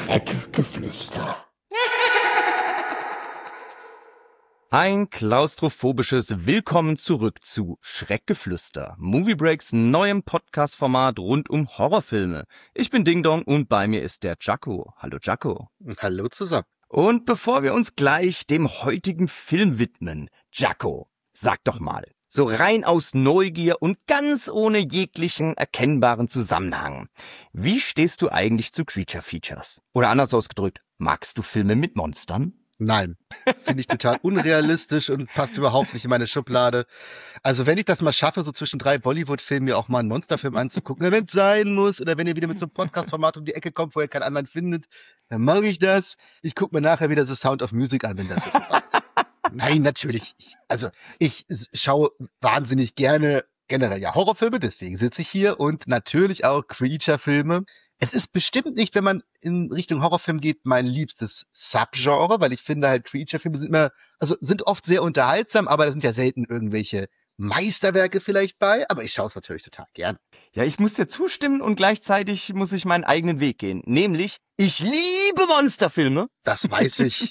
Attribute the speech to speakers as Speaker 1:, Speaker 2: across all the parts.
Speaker 1: Schreckgeflüster.
Speaker 2: Ein klaustrophobisches Willkommen zurück zu Schreckgeflüster, Movie Breaks neuem Podcast-Format rund um Horrorfilme. Ich bin Ding Dong und bei mir ist der Jacko. Hallo Jacko.
Speaker 3: Hallo zusammen.
Speaker 2: Und bevor wir uns gleich dem heutigen Film widmen, Jacko, sag doch mal, so rein aus Neugier und ganz ohne jeglichen erkennbaren Zusammenhang, wie stehst du eigentlich zu Creature Features? Oder anders ausgedrückt, magst du Filme mit Monstern?
Speaker 3: Nein, finde ich total unrealistisch und passt überhaupt nicht in meine Schublade. Also wenn ich das mal schaffe, so zwischen 3 Bollywood-Filmen mir auch mal einen Monsterfilm anzugucken, wenn es sein muss, oder wenn ihr wieder mit so einem Podcast-Format um die Ecke kommt, wo ihr keinen anderen findet, dann mag ich das. Ich gucke mir nachher wieder The Sound of Music an, wenn das so passt. Nein, natürlich. Ich schaue wahnsinnig gerne generell ja Horrorfilme, deswegen sitze ich hier, und natürlich auch Creature-Filme. Es ist bestimmt nicht, wenn man in Richtung Horrorfilm geht, mein liebstes Subgenre, weil ich finde halt Creature-Filme sind oft sehr unterhaltsam, aber da sind ja selten irgendwelche Meisterwerke vielleicht bei, aber ich schaue es natürlich total gern.
Speaker 2: Ja, ich muss dir zustimmen und gleichzeitig muss ich meinen eigenen Weg gehen. Nämlich, ich liebe Monsterfilme.
Speaker 3: Das weiß ich.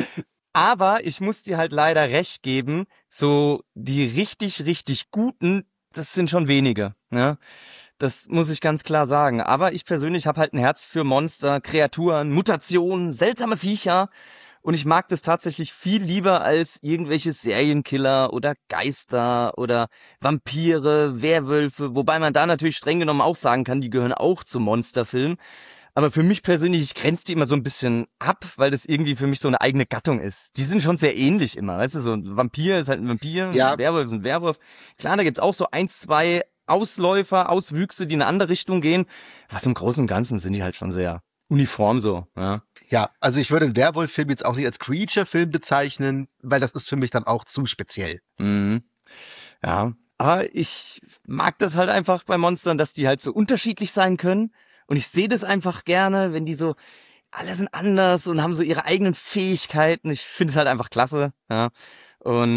Speaker 2: Aber ich muss dir halt leider recht geben, so die richtig, richtig guten, das sind schon wenige, ne? Das muss ich ganz klar sagen. Aber ich persönlich habe halt ein Herz für Monster, Kreaturen, Mutationen, seltsame Viecher. Und ich mag das tatsächlich viel lieber als irgendwelche Serienkiller oder Geister oder Vampire, Werwölfe. Wobei man da natürlich streng genommen auch sagen kann, die gehören auch zum Monsterfilm. Aber für mich persönlich, ich grenze die immer so ein bisschen ab, weil das irgendwie für mich so eine eigene Gattung ist. Die sind schon sehr ähnlich immer, weißt du, so ein Vampir ist halt ein Vampir,
Speaker 3: Ja.
Speaker 2: ein Werwolf ist ein Werwolf. Klar, da gibt's auch so 1, 2 Ausläufer, Auswüchse, die in eine andere Richtung gehen. Was im Großen und Ganzen sind die halt schon sehr uniform so, ja.
Speaker 3: Ja, also ich würde einen Werwolf-Film jetzt auch nicht als Creature-Film bezeichnen, weil das ist für mich dann auch zu speziell.
Speaker 2: Mhm. Ja, aber ich mag das halt einfach bei Monstern, dass die halt so unterschiedlich sein können. Und ich sehe das einfach gerne, wenn die so, alle sind anders und haben so ihre eigenen Fähigkeiten. Ich finde es halt einfach klasse, ja. Und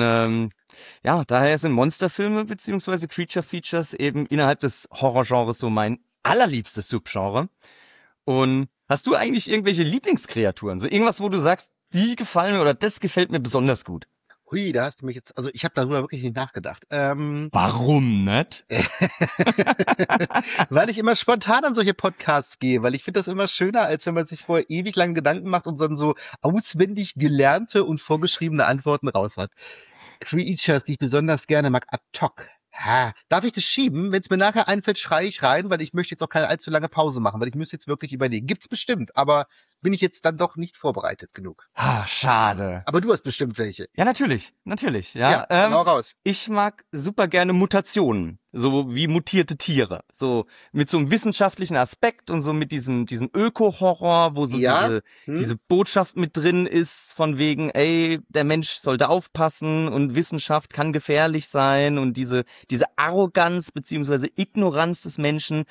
Speaker 2: ja, daher sind Monsterfilme beziehungsweise Creature Features eben innerhalb des Horrorgenres so mein allerliebstes Subgenre. Und hast du eigentlich irgendwelche Lieblingskreaturen? So irgendwas, wo du sagst, die gefallen mir oder das gefällt mir besonders gut?
Speaker 3: Hui, da hast du mich jetzt, also ich habe darüber wirklich nicht nachgedacht.
Speaker 2: Warum nicht?
Speaker 3: Weil ich immer spontan an solche Podcasts gehe, weil ich finde das immer schöner, als wenn man sich vorher ewig lang Gedanken macht und dann so auswendig gelernte und vorgeschriebene Antworten raus hat. Creatures, die ich besonders gerne mag, ad hoc. Ha. Darf ich das schieben? Wenn es mir nachher einfällt, schreie ich rein, weil ich möchte jetzt auch keine allzu lange Pause machen, weil ich müsste jetzt wirklich überlegen. Gibt's bestimmt, aber bin ich jetzt dann doch nicht vorbereitet genug.
Speaker 2: Ah, schade.
Speaker 3: Aber du hast bestimmt welche.
Speaker 2: Ja, natürlich, ja.
Speaker 3: Dann hau raus.
Speaker 2: Ich mag super gerne Mutationen, so wie mutierte Tiere, so mit so einem wissenschaftlichen Aspekt und so mit diesem Öko-Horror, wo so
Speaker 3: Ja.
Speaker 2: diese Botschaft mit drin ist, von wegen, ey, der Mensch sollte aufpassen und Wissenschaft kann gefährlich sein und diese Arroganz beziehungsweise Ignoranz des Menschen,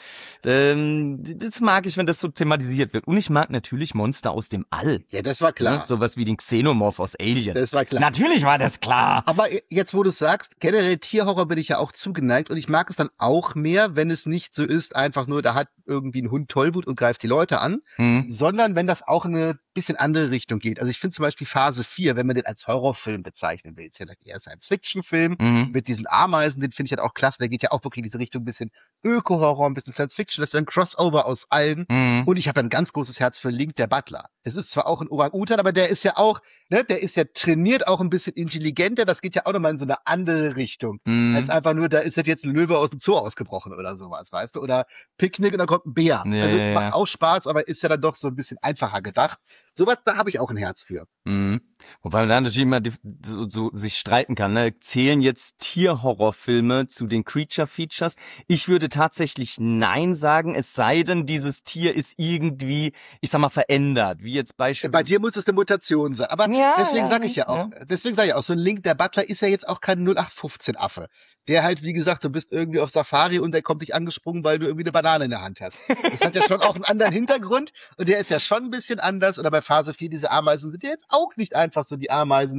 Speaker 2: das mag ich, wenn das so thematisiert wird. Und ich mag natürlich Monster aus dem All.
Speaker 3: Ja, das war klar.
Speaker 2: Ne? Sowas wie den Xenomorph aus Alien.
Speaker 3: Das war klar.
Speaker 2: Natürlich war das klar.
Speaker 3: Aber jetzt, wo du sagst, generell Tierhorror bin ich ja auch zugeneigt und ich mag es dann auch mehr, wenn es nicht so ist, einfach nur, da hat irgendwie ein Hund Tollwut und greift die Leute an, sondern wenn das auch in eine bisschen andere Richtung geht. Also ich finde zum Beispiel Phase 4, wenn man den als Horrorfilm bezeichnen will, ist ja eher Science-Fiction-Film mit diesen Ameisen, den finde ich halt auch klasse, der geht ja auch wirklich in diese Richtung, ein bisschen Öko-Horror, ein bisschen Science-Fiction, das ist ein Crossover aus allen. Und ich habe ein ganz großes Herz für Link, der Butler. Es ist zwar auch ein Orang-Utan, aber der ist ja auch, ne, der ist ja trainiert, auch ein bisschen intelligenter, das geht ja auch nochmal in so eine andere Richtung, als einfach nur, da ist halt jetzt ein Löwe aus dem Zoo ausgebrochen oder sowas, weißt du, oder Picknick und dann kommt ein Bär.
Speaker 2: Ja,
Speaker 3: also
Speaker 2: ja,
Speaker 3: macht auch Spaß, aber ist ja dann doch so ein bisschen einfacher gedacht. Sowas, da habe ich auch ein Herz für.
Speaker 2: Wobei man da natürlich immer so sich streiten kann, ne? Zählen jetzt Tierhorrorfilme zu den Creature Features? Ich würde tatsächlich nein sagen, es sei denn, dieses Tier ist irgendwie, ich sag mal, verändert, wie jetzt beispielsweise.
Speaker 3: Bei dir muss es eine Mutation sein, aber
Speaker 2: Ja,
Speaker 3: deswegen
Speaker 2: ja,
Speaker 3: sage ich ja auch, deswegen sage ich auch, so ein Link, der Butler ist ja jetzt auch kein 0815-Affe. Der halt, wie gesagt, du bist irgendwie auf Safari und der kommt dich angesprungen, weil du irgendwie eine Banane in der Hand hast. Das hat ja schon auch einen anderen Hintergrund und der ist ja schon ein bisschen anders. Oder bei Phase 4, diese Ameisen sind ja jetzt auch nicht einfach so die Ameisen,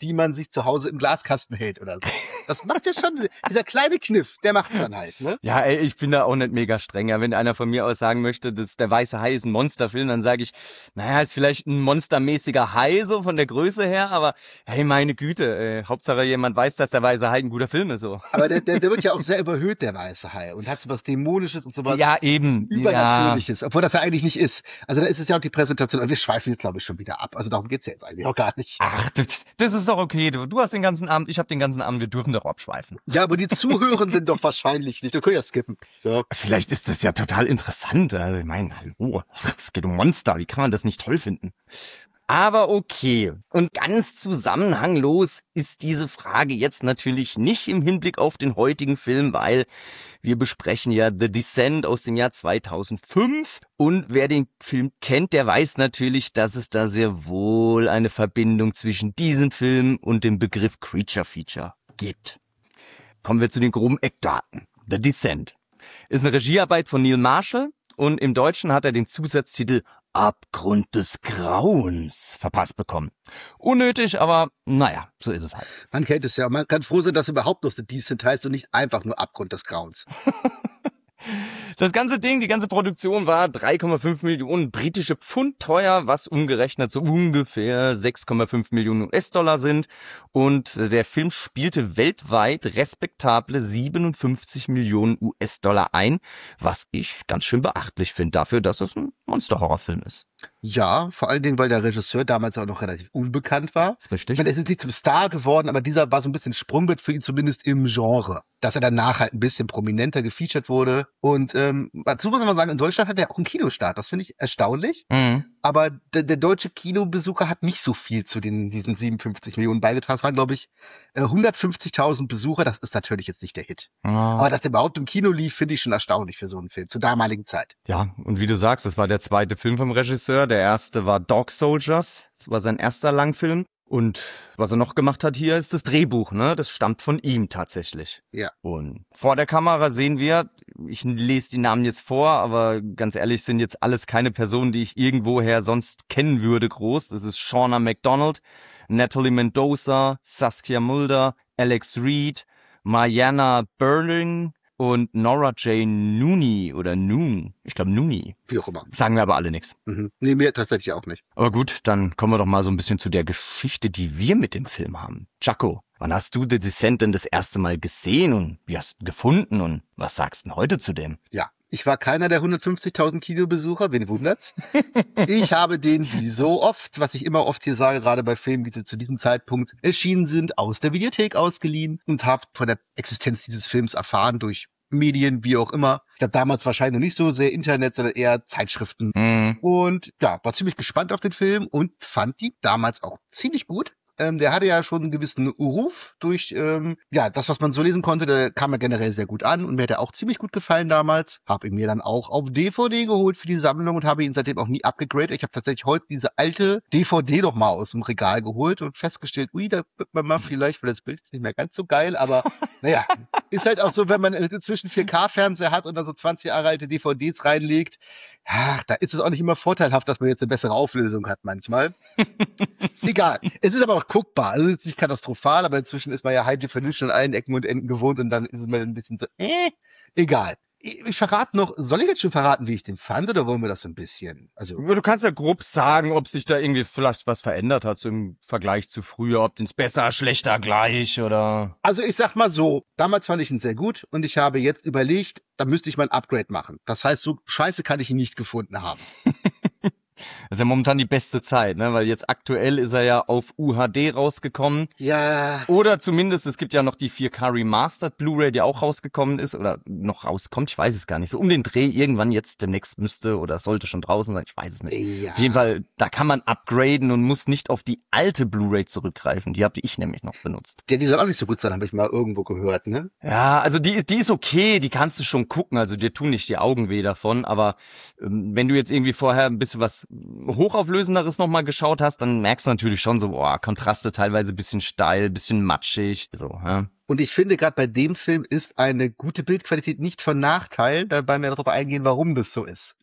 Speaker 3: die man sich zu Hause im Glaskasten hält oder so. Das macht ja schon, dieser kleine Kniff, der macht's dann halt, ne?
Speaker 2: Ja, ey, ich bin da auch nicht mega streng. Ja, wenn einer von mir aus sagen möchte, dass der Weiße Hai ist ein Monsterfilm, dann sage ich, naja, ist vielleicht ein monstermäßiger Hai so von der Größe her, aber hey, meine Güte, Hauptsache jemand weiß, dass der Weiße Hai ein guter Film ist so.
Speaker 3: Aber der wird ja auch sehr überhöht, der Weiße Hai, und hat so was Dämonisches und sowas
Speaker 2: Ja, eben.
Speaker 3: Übernatürliches, obwohl das ja eigentlich nicht ist. Also da ist es ja auch die Präsentation, und wir schweifen jetzt, glaube ich, schon wieder ab. Also darum geht's ja jetzt eigentlich auch gar nicht.
Speaker 2: Ach, das ist doch okay. Du hast den ganzen Abend, ich habe den ganzen Abend, wir dürfen doch abschweifen.
Speaker 3: Ja, aber die Zuhörenden doch wahrscheinlich nicht. Du kannst ja skippen. So.
Speaker 2: Vielleicht ist das ja total interessant. Also ich meine, hallo, es geht um Monster. Wie kann man das nicht toll finden? Aber okay. Und ganz zusammenhanglos ist diese Frage jetzt natürlich nicht im Hinblick auf den heutigen Film, weil wir besprechen ja The Descent aus dem Jahr 2005. Und wer den Film kennt, der weiß natürlich, dass es da sehr wohl eine Verbindung zwischen diesem Film und dem Begriff Creature Feature gibt. Kommen wir zu den groben Eckdaten. The Descent ist eine Regiearbeit von Neil Marshall und im Deutschen hat er den Zusatztitel Abgrund des Grauens verpasst bekommen. Unnötig, aber naja, so ist es halt.
Speaker 3: Man kennt es ja. Man kann froh sein, dass überhaupt noch The Descent heißt und nicht einfach nur Abgrund des Grauens.
Speaker 2: Das ganze Ding, die ganze Produktion war 3,5 Millionen britische Pfund teuer, was umgerechnet so ungefähr 6,5 Millionen US-Dollar sind. Und der Film spielte weltweit respektable 57 Millionen US-Dollar ein, was ich ganz schön beachtlich finde dafür, dass es ein Monster-Horrorfilm ist.
Speaker 3: Ja, vor allen Dingen, weil der Regisseur damals auch noch relativ unbekannt war.
Speaker 2: Ist richtig.
Speaker 3: Ich meine, er ist nicht zum Star geworden, aber dieser war so ein bisschen Sprungbrett für ihn, zumindest im Genre. Dass er danach halt ein bisschen prominenter gefeatured wurde. Und dazu muss man sagen, in Deutschland hat er auch einen Kinostart. Das finde ich erstaunlich.
Speaker 2: Mhm.
Speaker 3: Aber der deutsche Kinobesucher hat nicht so viel zu diesen 57 Millionen beigetragen. Es waren, glaube ich, 150.000 Besucher. Das ist natürlich jetzt nicht der Hit. Aber dass der überhaupt im Kino lief, finde ich schon erstaunlich für so einen Film, zur damaligen Zeit.
Speaker 2: Ja, und wie du sagst, das war der zweite Film vom Regisseur. Der erste war Dog Soldiers. Das war sein erster Langfilm. Und was er noch gemacht hat hier, ist das Drehbuch, ne? Das stammt von ihm tatsächlich.
Speaker 3: Ja.
Speaker 2: Und vor der Kamera sehen wir, ich lese die Namen jetzt vor, aber ganz ehrlich sind jetzt alles keine Personen, die ich irgendwoher sonst kennen würde groß. Das ist Shauna McDonald, Natalie Mendoza, Saskia Mulder, Alex Reed, Mariana Berling und Nora Jane Nooney oder Noon. Ich glaube Nooney.
Speaker 3: Wie auch immer.
Speaker 2: Sagen wir aber alle nichts.
Speaker 3: Nee, mir tatsächlich auch nicht.
Speaker 2: Aber gut, dann kommen wir doch mal so ein bisschen zu der Geschichte, die wir mit dem Film haben. Jaco, wann hast du The Descent denn das erste Mal gesehen und wie hast du ihn gefunden und was sagst du denn heute zu dem?
Speaker 3: Ja, ich war keiner der 150.000 Kinobesucher, wen wundert's? Ich habe den, wie so oft, was ich immer oft hier sage, gerade bei Filmen, die zu diesem Zeitpunkt erschienen sind, aus der Videothek ausgeliehen und habe von der Existenz dieses Films erfahren durch Medien, wie auch immer. Ich glaube, damals wahrscheinlich noch nicht so sehr Internet, sondern eher Zeitschriften. Und ja, war ziemlich gespannt auf den Film und fand die damals auch ziemlich gut. Der hatte ja schon einen gewissen Ruf durch, das, was man so lesen konnte, der kam ja generell sehr gut an und mir hat er auch ziemlich gut gefallen damals. Habe ihn mir dann auch auf DVD geholt für die Sammlung und habe ihn seitdem auch nie abgegradet. Ich habe tatsächlich heute diese alte DVD noch mal aus dem Regal geholt und festgestellt, ui, da wird man mal vielleicht, weil das Bild ist nicht mehr ganz so geil, aber naja, ist halt auch so, wenn man inzwischen 4K-Fernseher hat und dann so 20 Jahre alte DVDs reinlegt, ach, da ist es auch nicht immer vorteilhaft, dass man jetzt eine bessere Auflösung hat manchmal. Egal. Es ist aber auch guckbar. Also es ist nicht katastrophal, aber inzwischen ist man ja High Definition an allen Ecken und Enden gewohnt und dann ist es mal ein bisschen so, egal. Ich verrate noch, soll ich jetzt schon verraten, wie ich den fand, oder wollen wir das so ein bisschen? Also
Speaker 2: Du kannst ja grob sagen, ob sich da irgendwie vielleicht was verändert hat so im Vergleich zu früher, ob den's besser, schlechter, gleich oder...
Speaker 3: Also ich sag mal so, damals fand ich ihn sehr gut und ich habe jetzt überlegt, da müsste ich mal ein Upgrade machen. Das heißt, so scheiße kann ich ihn nicht gefunden haben.
Speaker 2: Das ist ja momentan die beste Zeit, ne? Weil jetzt aktuell ist er ja auf UHD rausgekommen.
Speaker 3: Ja.
Speaker 2: Oder zumindest, es gibt ja noch die 4K Remastered Blu-ray, die auch rausgekommen ist oder noch rauskommt, ich weiß es gar nicht. So um den Dreh irgendwann jetzt demnächst müsste oder sollte schon draußen sein, ich weiß es nicht.
Speaker 3: Ja.
Speaker 2: Auf jeden Fall, da kann man upgraden und muss nicht auf die alte Blu-ray zurückgreifen. Die habe ich nämlich noch benutzt.
Speaker 3: Die soll auch nicht so gut sein, habe ich mal irgendwo gehört, ne?
Speaker 2: Ja, also die ist okay, die kannst du schon gucken, also dir tun nicht die Augen weh davon, aber wenn du jetzt irgendwie vorher ein bisschen was Hochauflösenderes nochmal geschaut hast, dann merkst du natürlich schon so, Kontraste teilweise bisschen steil, bisschen matschig, so, ja.
Speaker 3: Und ich finde, gerade bei dem Film ist eine gute Bildqualität nicht von Nachteil, dabei wir darauf eingehen, warum das so ist.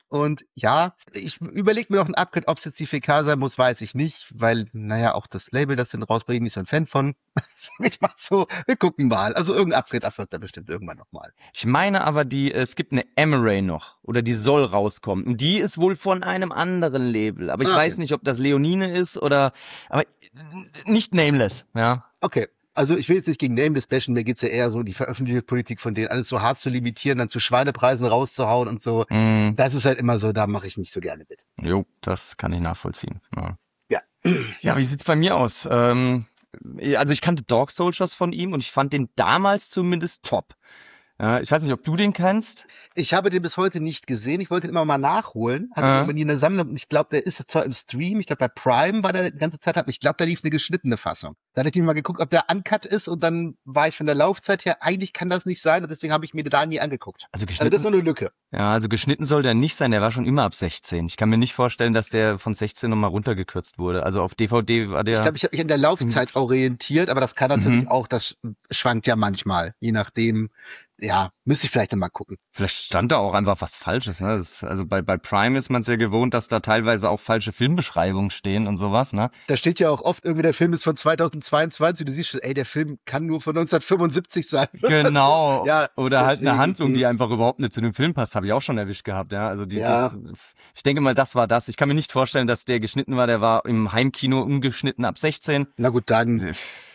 Speaker 3: Und ja, ich überlege mir noch ein Upgrade, ob es jetzt die 4K sein muss, weiß ich nicht, weil, naja, auch das Label, das den rausbringen, nicht so ein Fan von. Ich mach so, wir gucken mal. Also irgendein Upgrade erfolgt da bestimmt irgendwann nochmal.
Speaker 2: Ich meine aber, es gibt eine Amaray noch, oder die soll rauskommen. Und die ist wohl von einem anderen Label. Aber ich weiß nicht, ob das Leonine ist aber nicht Nameless, ja.
Speaker 3: Okay. Also ich will jetzt nicht gegen Nameless bashen, mir geht's ja eher so, die Veröffentlichungspolitik von denen, alles so hart zu limitieren, dann zu Schweinepreisen rauszuhauen und so. Das ist halt immer so, da mache ich nicht so gerne mit.
Speaker 2: Jo, das kann ich nachvollziehen.
Speaker 3: Ja.
Speaker 2: Ja, wie sieht's bei mir aus? Also ich kannte Dog Soldiers von ihm und ich fand den damals zumindest top. Ich weiß nicht, ob du den kennst.
Speaker 3: Ich habe den bis heute nicht gesehen. Ich wollte ihn immer mal nachholen. Hatte aber nie eine Sammlung. Und ich glaube, der ist zwar im Stream. Ich glaube, bei Prime war der die ganze Zeit. Aber ich glaube, da lief eine geschnittene Fassung. Da hatte ich mal geguckt, ob der uncut ist. Und dann war ich von der Laufzeit her, eigentlich kann das nicht sein. Und deswegen habe ich mir den da nie angeguckt.
Speaker 2: Also
Speaker 3: das ist so eine Lücke.
Speaker 2: Ja, also geschnitten soll der nicht sein. Der war schon immer ab 16. Ich kann mir nicht vorstellen, dass der von 16 nochmal runtergekürzt wurde. Also auf DVD war der...
Speaker 3: Ich glaube, ich habe mich an der Laufzeit orientiert. Aber das kann natürlich auch, das schwankt ja manchmal. Je nachdem... Ja, müsste ich vielleicht mal gucken.
Speaker 2: Vielleicht stand da auch einfach was Falsches, ne? Also bei Prime ist man es ja gewohnt, dass da teilweise auch falsche Filmbeschreibungen stehen und sowas, ne?
Speaker 3: Da steht ja auch oft irgendwie, der Film ist von 2022. Du siehst schon, ey, der Film kann nur von 1975 sein.
Speaker 2: Genau.
Speaker 3: Ja,
Speaker 2: oder halt eine Handlung, die einfach überhaupt nicht zu dem Film passt, habe ich auch schon erwischt gehabt, ja. Also ich denke mal, das war das. Ich kann mir nicht vorstellen, dass der geschnitten war. Der war im Heimkino umgeschnitten ab 16.
Speaker 3: Na gut, dann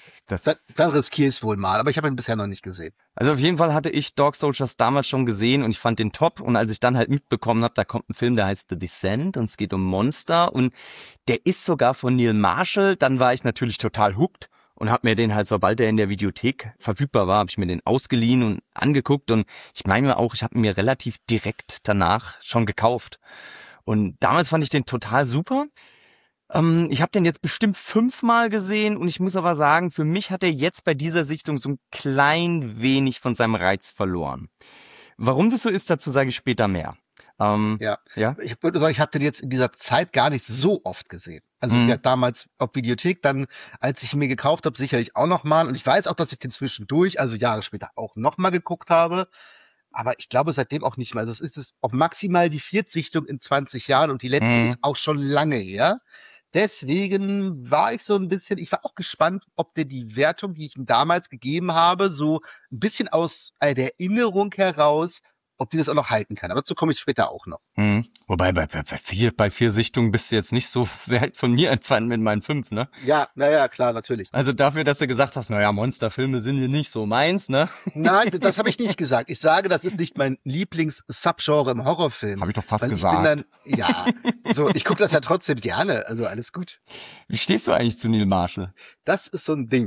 Speaker 3: riskiere ich es wohl mal, aber ich habe ihn bisher noch nicht gesehen.
Speaker 2: Also auf jeden Fall hatte ich Dog Soldiers damals schon gesehen und ich fand den top. Und als ich dann halt mitbekommen habe, da kommt ein Film, der heißt The Descent und es geht um Monster und der ist sogar von Neil Marshall, dann war ich natürlich total hooked und habe mir den halt, sobald der in der Videothek verfügbar war, habe ich mir den ausgeliehen und angeguckt. Und ich meine auch, ich habe ihn mir relativ direkt danach schon gekauft. Und damals fand ich den total super. Ich habe den jetzt bestimmt 5-mal gesehen und ich muss aber sagen, für mich hat er jetzt bei dieser Sichtung so ein klein wenig von seinem Reiz verloren. Warum das so ist, dazu sage ich später mehr.
Speaker 3: Ja, ich würde sagen, ich habe den jetzt in dieser Zeit gar nicht so oft gesehen. Also ja, damals auf Videothek, dann als ich ihn mir gekauft habe, sicherlich auch nochmal. Und ich weiß auch, dass ich den zwischendurch, also Jahre später, auch nochmal geguckt habe. Aber ich glaube seitdem auch nicht mehr. Also es ist auch maximal die 4. Sichtung in 20 Jahren und die letzte ist auch schon lange her. Deswegen war ich so ein bisschen, ich war auch gespannt, ob der die Wertung, die ich ihm damals gegeben habe, so ein bisschen aus der Erinnerung heraus, ob die das auch noch halten kann. Aber dazu komme ich später auch noch.
Speaker 2: Wobei bei 4 Sichtungen bist du jetzt nicht so weit von mir entfernt mit meinen 5, ne?
Speaker 3: Ja, naja, klar, natürlich.
Speaker 2: Also dafür, dass du gesagt hast, naja, Monsterfilme sind hier nicht so meins, ne?
Speaker 3: Nein, das habe ich nicht gesagt. Ich sage, das ist nicht mein Lieblings-Subgenre im Horrorfilm.
Speaker 2: Habe ich doch fast gesagt.
Speaker 3: Ich gucke das ja trotzdem gerne, also alles gut.
Speaker 2: Wie stehst du eigentlich zu Neil Marshall?
Speaker 3: Das ist so ein Ding.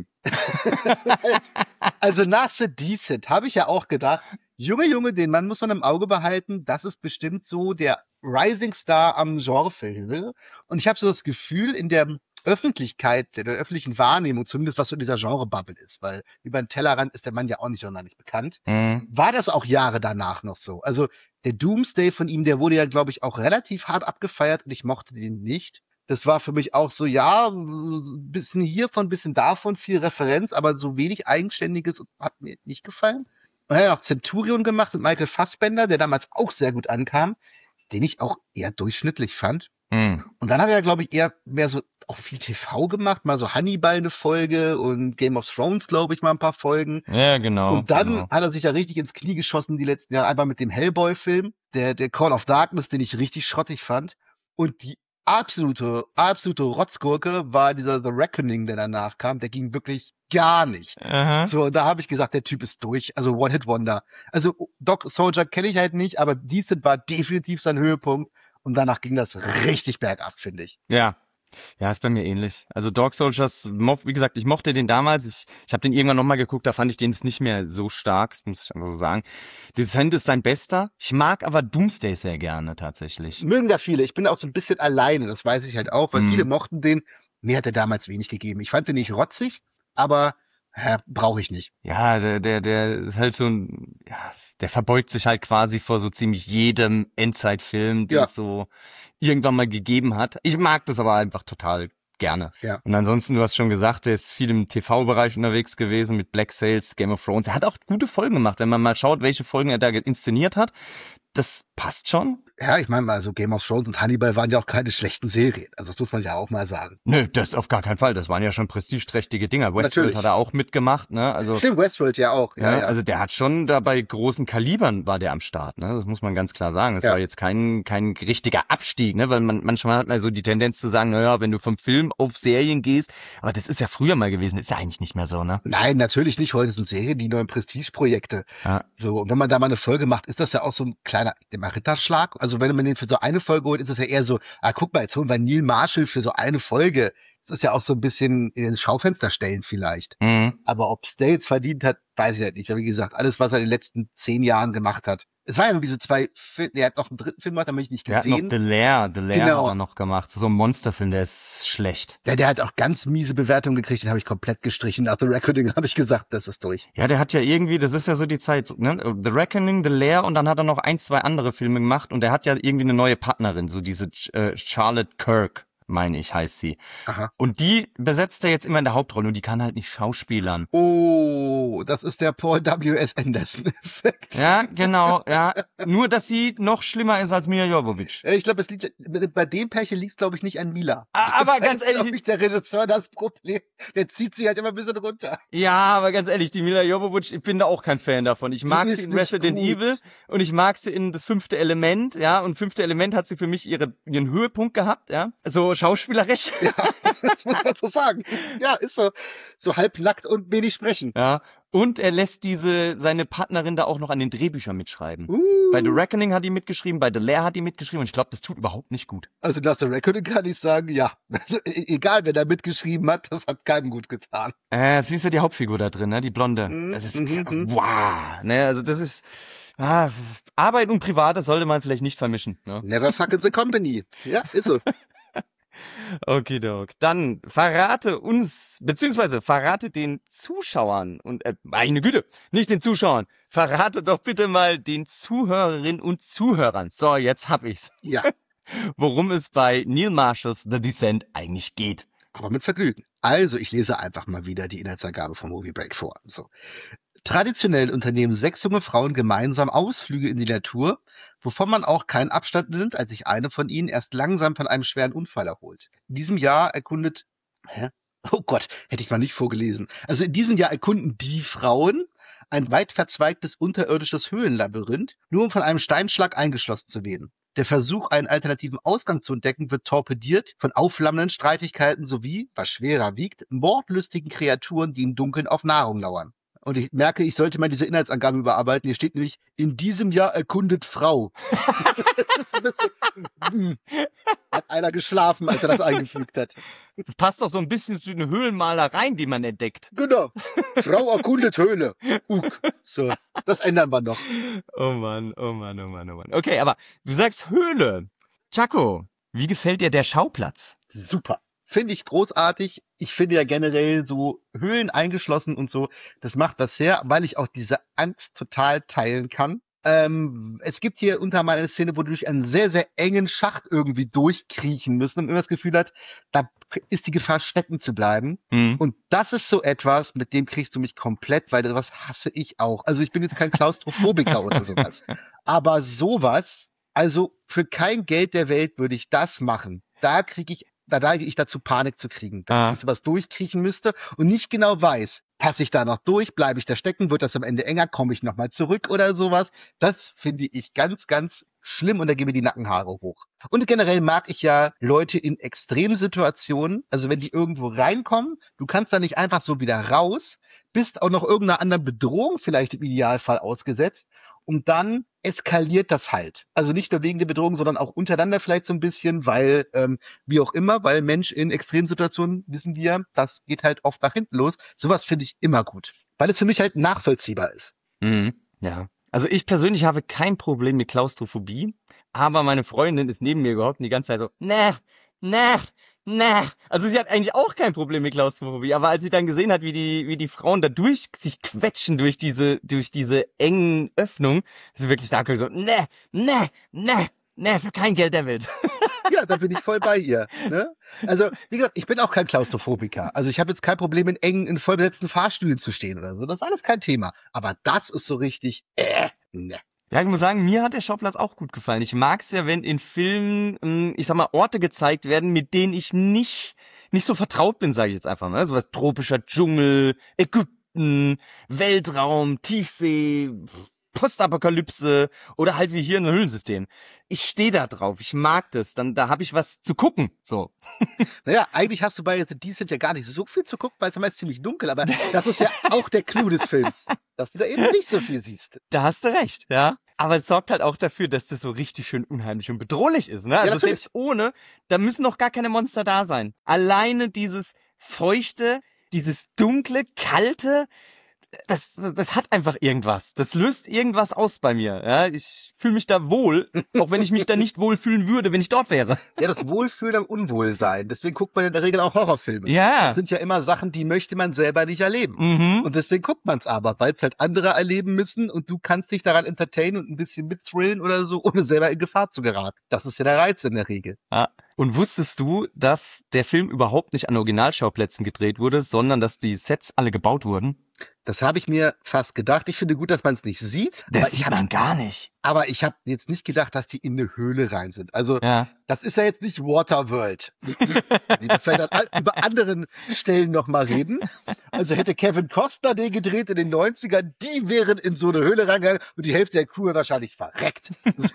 Speaker 3: Also nach The Decent habe ich ja auch gedacht, Junge, den Mann muss man im Auge behalten. Das ist bestimmt so der Rising Star am Genrefilm. Und ich habe so das Gefühl, in der Öffentlichkeit, der öffentlichen Wahrnehmung, zumindest was so in dieser Genre-Bubble ist, weil über den Tellerrand ist der Mann ja auch nicht sonderlich bekannt, war das auch Jahre danach noch so. Also der Doomsday von ihm, der wurde ja, glaube ich, auch relativ hart abgefeiert und ich mochte den nicht. Das war für mich auch so, ja, ein bisschen hiervon, ein bisschen davon, viel Referenz, aber so wenig Eigenständiges hat mir nicht gefallen. Und er hat auch Centurion gemacht mit Michael Fassbender, der damals auch sehr gut ankam, den ich auch eher durchschnittlich fand. Und dann hat er, glaube ich, eher mehr so auch viel TV gemacht, mal so Hannibal eine Folge und Game of Thrones, glaube ich, mal ein paar Folgen.
Speaker 2: Ja, genau.
Speaker 3: Und dann hat er sich ja richtig ins Knie geschossen die letzten Jahre, einfach mit dem Hellboy-Film, der Call of Darkness, den ich richtig schrottig fand. Und die absolute Rotzgurke war dieser The Reckoning, der danach kam. Der ging wirklich gar nicht. So, da habe ich gesagt, der Typ ist durch. Also One-Hit-Wonder. Also Dog Soldier kenne ich halt nicht, aber Decent war definitiv sein Höhepunkt. Und danach ging das richtig bergab, finde ich.
Speaker 2: Ja, ist bei mir ähnlich. Also Dog Soldiers, wie gesagt, ich mochte den damals. Ich habe den irgendwann nochmal geguckt, da fand ich den jetzt nicht mehr so stark, das muss ich einfach so sagen. Descent ist sein bester. Ich mag aber Doomsday sehr gerne tatsächlich.
Speaker 3: Mögen da viele. Ich bin auch so ein bisschen alleine, das weiß ich halt auch, weil viele mochten den. Mir hat er damals wenig gegeben. Ich fand den nicht rotzig, aber brauche ich nicht.
Speaker 2: Ja, der ist halt so der verbeugt sich halt quasi vor so ziemlich jedem Endzeitfilm, den es so irgendwann mal gegeben hat. Ich mag das aber einfach total gerne.
Speaker 3: Ja.
Speaker 2: Und ansonsten, du hast schon gesagt, er ist viel im TV-Bereich unterwegs gewesen mit Black Sails, Game of Thrones. Er hat auch gute Folgen gemacht, wenn man mal schaut, welche Folgen er da inszeniert hat. Das passt schon.
Speaker 3: Ja, ich meine mal, so Game of Thrones und Hannibal waren ja auch keine schlechten Serien. Also das muss man ja auch mal sagen.
Speaker 2: Nö, das auf gar keinen Fall. Das waren ja schon prestigeträchtige Dinger. Westworld
Speaker 3: Natürlich.
Speaker 2: hat er auch mitgemacht, ne? Also,
Speaker 3: Stimmt, Westworld ja auch. Ja,
Speaker 2: ja,
Speaker 3: ja.
Speaker 2: also der hat schon da bei großen Kalibern war der am Start, ne? Das muss man ganz klar sagen. Es
Speaker 3: Ja.
Speaker 2: war jetzt kein richtiger Abstieg, ne? Weil manchmal hat man so die Tendenz zu sagen, naja, wenn du vom Film auf Serien gehst, aber das ist ja früher mal gewesen, ist ja eigentlich nicht mehr so, ne?
Speaker 3: Nein, natürlich nicht. Heute sind Serien die neuen Prestigeprojekte.
Speaker 2: Ja.
Speaker 3: So, und wenn man da mal eine Folge macht, ist das ja auch so ein kleiner immer Ritterschlag. Also wenn man den für so eine Folge holt, ist das ja eher so, guck mal, jetzt holen wir Neil Marshall für so eine Folge. Das ist ja auch so ein bisschen in den Schaufenster stellen vielleicht.
Speaker 2: Mhm.
Speaker 3: Aber ob es der jetzt verdient hat, weiß ich halt nicht. Weil wie gesagt, alles, was er in den letzten 10 Jahren gemacht hat. Es waren ja nur diese 2 Filme, er hat noch einen dritten Film gemacht, den habe ich nicht
Speaker 2: Der hat noch
Speaker 3: gesehen.
Speaker 2: The Lair
Speaker 3: Genau.
Speaker 2: hat er noch gemacht. So ein Monsterfilm, der ist schlecht.
Speaker 3: Ja, der hat auch ganz miese Bewertungen gekriegt, den habe ich komplett gestrichen. Nach The Reckoning habe ich gesagt, das ist durch.
Speaker 2: Ja, der hat ja irgendwie, das ist ja so die Zeit, ne? The Reckoning, The Lair und dann hat er noch 1, 2 andere Filme gemacht und der hat ja irgendwie eine neue Partnerin, so diese Charlotte Kirk, meine ich, heißt sie.
Speaker 3: Aha.
Speaker 2: Und die besetzt er jetzt immer in der Hauptrolle und die kann halt nicht schauspielern.
Speaker 3: Oh, das ist der Paul W.S. Anderson-Effekt.
Speaker 2: Ja, genau, ja. Nur, dass sie noch schlimmer ist als Mia Jovovich.
Speaker 3: Ich glaube, es liegt bei dem Pärchen liegt es, glaube ich, nicht an Mila.
Speaker 2: Aber ganz
Speaker 3: Das ist, glaube
Speaker 2: ehrlich,
Speaker 3: ich, der Regisseur das Problem. Der zieht sie halt immer ein bisschen runter.
Speaker 2: ja, aber ganz ehrlich, die Mila Jovovich, ich bin da auch kein Fan davon. Ich mag
Speaker 3: ist
Speaker 2: sie in
Speaker 3: nicht
Speaker 2: Resident
Speaker 3: gut.
Speaker 2: Evil und ich mag sie in das 5. Element, ja, und 5. Element hat sie für mich ihren Höhepunkt gehabt, ja. So schauspielerisch.
Speaker 3: Ja, das muss man so sagen. Ja, ist so. So halbnackt und wenig sprechen.
Speaker 2: Ja. Und er lässt seine Partnerin da auch noch an den Drehbüchern mitschreiben. Bei The Reckoning hat die mitgeschrieben, bei The Lair hat die mitgeschrieben und ich glaube, das tut überhaupt nicht gut.
Speaker 3: Also nach The Reckoning kann ich sagen, ja. Also, egal, wer da mitgeschrieben hat, das hat keinem gut getan.
Speaker 2: Sie ist ja die Hauptfigur da drin, ne, die Blonde. Das ist, wow, ne, also das ist, Arbeit und Privat, das sollte man vielleicht nicht vermischen, ne.
Speaker 3: Never fuck in the company. Ja, ist so.
Speaker 2: Okidok. Dann verrate uns, beziehungsweise verrate den Zuschauern und, meine Güte, nicht den Zuschauern, verrate doch bitte mal den Zuhörerinnen und Zuhörern. So, jetzt hab ich's.
Speaker 3: Ja,
Speaker 2: Worum es bei Neil Marshalls The Descent eigentlich geht.
Speaker 3: aber mit Vergnügen. Also, ich lese einfach mal wieder die Inhaltsangabe von Movie Break vor. So. Traditionell unternehmen 6 junge Frauen gemeinsam Ausflüge in die Natur, wovon man auch keinen Abstand nimmt, als sich eine von ihnen erst langsam von einem schweren Unfall erholt. In diesem Jahr erkundet, oh Gott, hätte ich mal nicht vorgelesen. Also in diesem Jahr erkunden die Frauen ein weit verzweigtes unterirdisches Höhlenlabyrinth, nur um von einem Steinschlag eingeschlossen zu werden. Der Versuch, einen alternativen Ausgang zu entdecken, wird torpediert von aufflammenden Streitigkeiten sowie, was schwerer wiegt, mordlustigen Kreaturen, die im Dunkeln auf Nahrung lauern. Und ich merke, ich sollte mal diese Inhaltsangabe überarbeiten. Hier steht nämlich, in diesem Jahr erkundet Frau. Das ist ein bisschen, hat einer geschlafen, als er das eingefügt hat.
Speaker 2: Das passt doch so ein bisschen zu den Höhlenmalereien, die man entdeckt.
Speaker 3: Genau. Frau erkundet Höhle. So, das ändern wir noch.
Speaker 2: Oh Mann, oh Mann, oh Mann, oh Mann. Okay, aber du sagst Höhle. Chaco, wie gefällt dir der Schauplatz?
Speaker 3: Super. Finde ich großartig. Ich finde ja generell so Höhlen eingeschlossen und so, das macht was her, weil ich auch diese Angst total teilen kann. Es gibt hier unter mal eine Szene, wo du durch einen sehr, sehr engen Schacht irgendwie durchkriechen müssen und immer das Gefühl hat, da ist die Gefahr, stecken zu bleiben. Und das ist so etwas, mit dem kriegst du mich komplett, weil sowas hasse ich auch. Also ich bin jetzt kein Klaustrophobiker oder sowas. Aber sowas, also für kein Geld der Welt würde ich das machen. Da neige ich dazu, Panik zu kriegen, dass ich sowas durchkriechen müsste und nicht genau weiß, passe ich da noch durch, bleibe ich da stecken, wird das am Ende enger, komme ich nochmal zurück oder sowas. Das finde ich ganz, ganz schlimm und da gehen mir die Nackenhaare hoch. Und generell mag ich ja Leute in Extremsituationen, also wenn die irgendwo reinkommen, du kannst da nicht einfach so wieder raus, bist auch noch irgendeiner anderen Bedrohung vielleicht im Idealfall ausgesetzt und dann eskaliert das halt. Also nicht nur wegen der Bedrohung, sondern auch untereinander vielleicht so ein bisschen, weil, wie auch immer, weil Mensch in Extremsituationen, wissen wir, das geht halt oft nach hinten los. Sowas finde ich immer gut, weil es für mich halt nachvollziehbar ist.
Speaker 2: Ja. Also ich persönlich habe kein Problem mit Klaustrophobie, aber meine Freundin ist neben mir überhaupt die ganze Zeit so, Also sie hat eigentlich auch kein Problem mit Klaustrophobie, aber als sie dann gesehen hat, wie die Frauen da sich quetschen durch diese engen Öffnungen, ist sie wirklich da so, für kein Geld der Welt.
Speaker 3: Ja, da bin ich voll bei ihr. Ne? Also, wie gesagt, ich bin auch kein Klaustrophobiker. Also ich habe jetzt kein Problem, in vollbesetzten Fahrstühlen zu stehen oder so. Das ist alles kein Thema. Aber das ist so richtig, ne.
Speaker 2: Ja, ich muss sagen, mir hat der Schauplatz auch gut gefallen. Ich mag's ja, wenn in Filmen, ich sag mal, Orte gezeigt werden, mit denen ich nicht so vertraut bin, sage ich jetzt einfach mal. Sowas tropischer Dschungel, Ägypten, Weltraum, Tiefsee, Postapokalypse oder halt wie hier ein Höhlensystem. Ich stehe da drauf, ich mag das, da habe ich was zu gucken, so.
Speaker 3: Naja, eigentlich hast du bei The Descent ja gar nicht so viel zu gucken, weil es ist meist ziemlich dunkel, aber das ist ja auch der Clou des Films, dass du da eben nicht so viel siehst.
Speaker 2: Da hast du recht, ja. Aber es sorgt halt auch dafür, dass das so richtig schön unheimlich und bedrohlich ist, ne? Also
Speaker 3: natürlich.
Speaker 2: selbst ohne, da müssen noch gar keine Monster da sein. Alleine dieses feuchte, dieses dunkle, kalte, das hat einfach irgendwas. Das löst irgendwas aus bei mir. Ja, ich fühle mich da wohl, auch wenn ich mich da nicht wohlfühlen würde, wenn ich dort wäre.
Speaker 3: Ja, das Wohlfühlen am Unwohlsein. Deswegen guckt man in der Regel auch Horrorfilme.
Speaker 2: Ja.
Speaker 3: Das sind ja immer Sachen, die möchte man selber nicht erleben.
Speaker 2: Mhm.
Speaker 3: Und deswegen guckt man es aber, weil es halt andere erleben müssen und du kannst dich daran entertainen und ein bisschen mitthrillen oder so, ohne selber in Gefahr zu geraten. Das ist ja der Reiz in der Regel.
Speaker 2: Ja. Und wusstest du, dass der Film überhaupt nicht an Originalschauplätzen gedreht wurde, sondern dass die Sets alle gebaut wurden?
Speaker 3: Das habe ich mir fast gedacht. Ich finde gut, dass man es nicht sieht.
Speaker 2: Das sieht man gar nicht.
Speaker 3: Aber ich habe jetzt nicht gedacht, dass die in eine Höhle rein sind. Also
Speaker 2: ja.
Speaker 3: Das ist ja jetzt nicht Waterworld. Wir werden über anderen Stellen nochmal reden. Also hätte Kevin Costner den gedreht in den 90ern, die wären in so eine Höhle reingegangen und die Hälfte der Crew wahrscheinlich verreckt. So.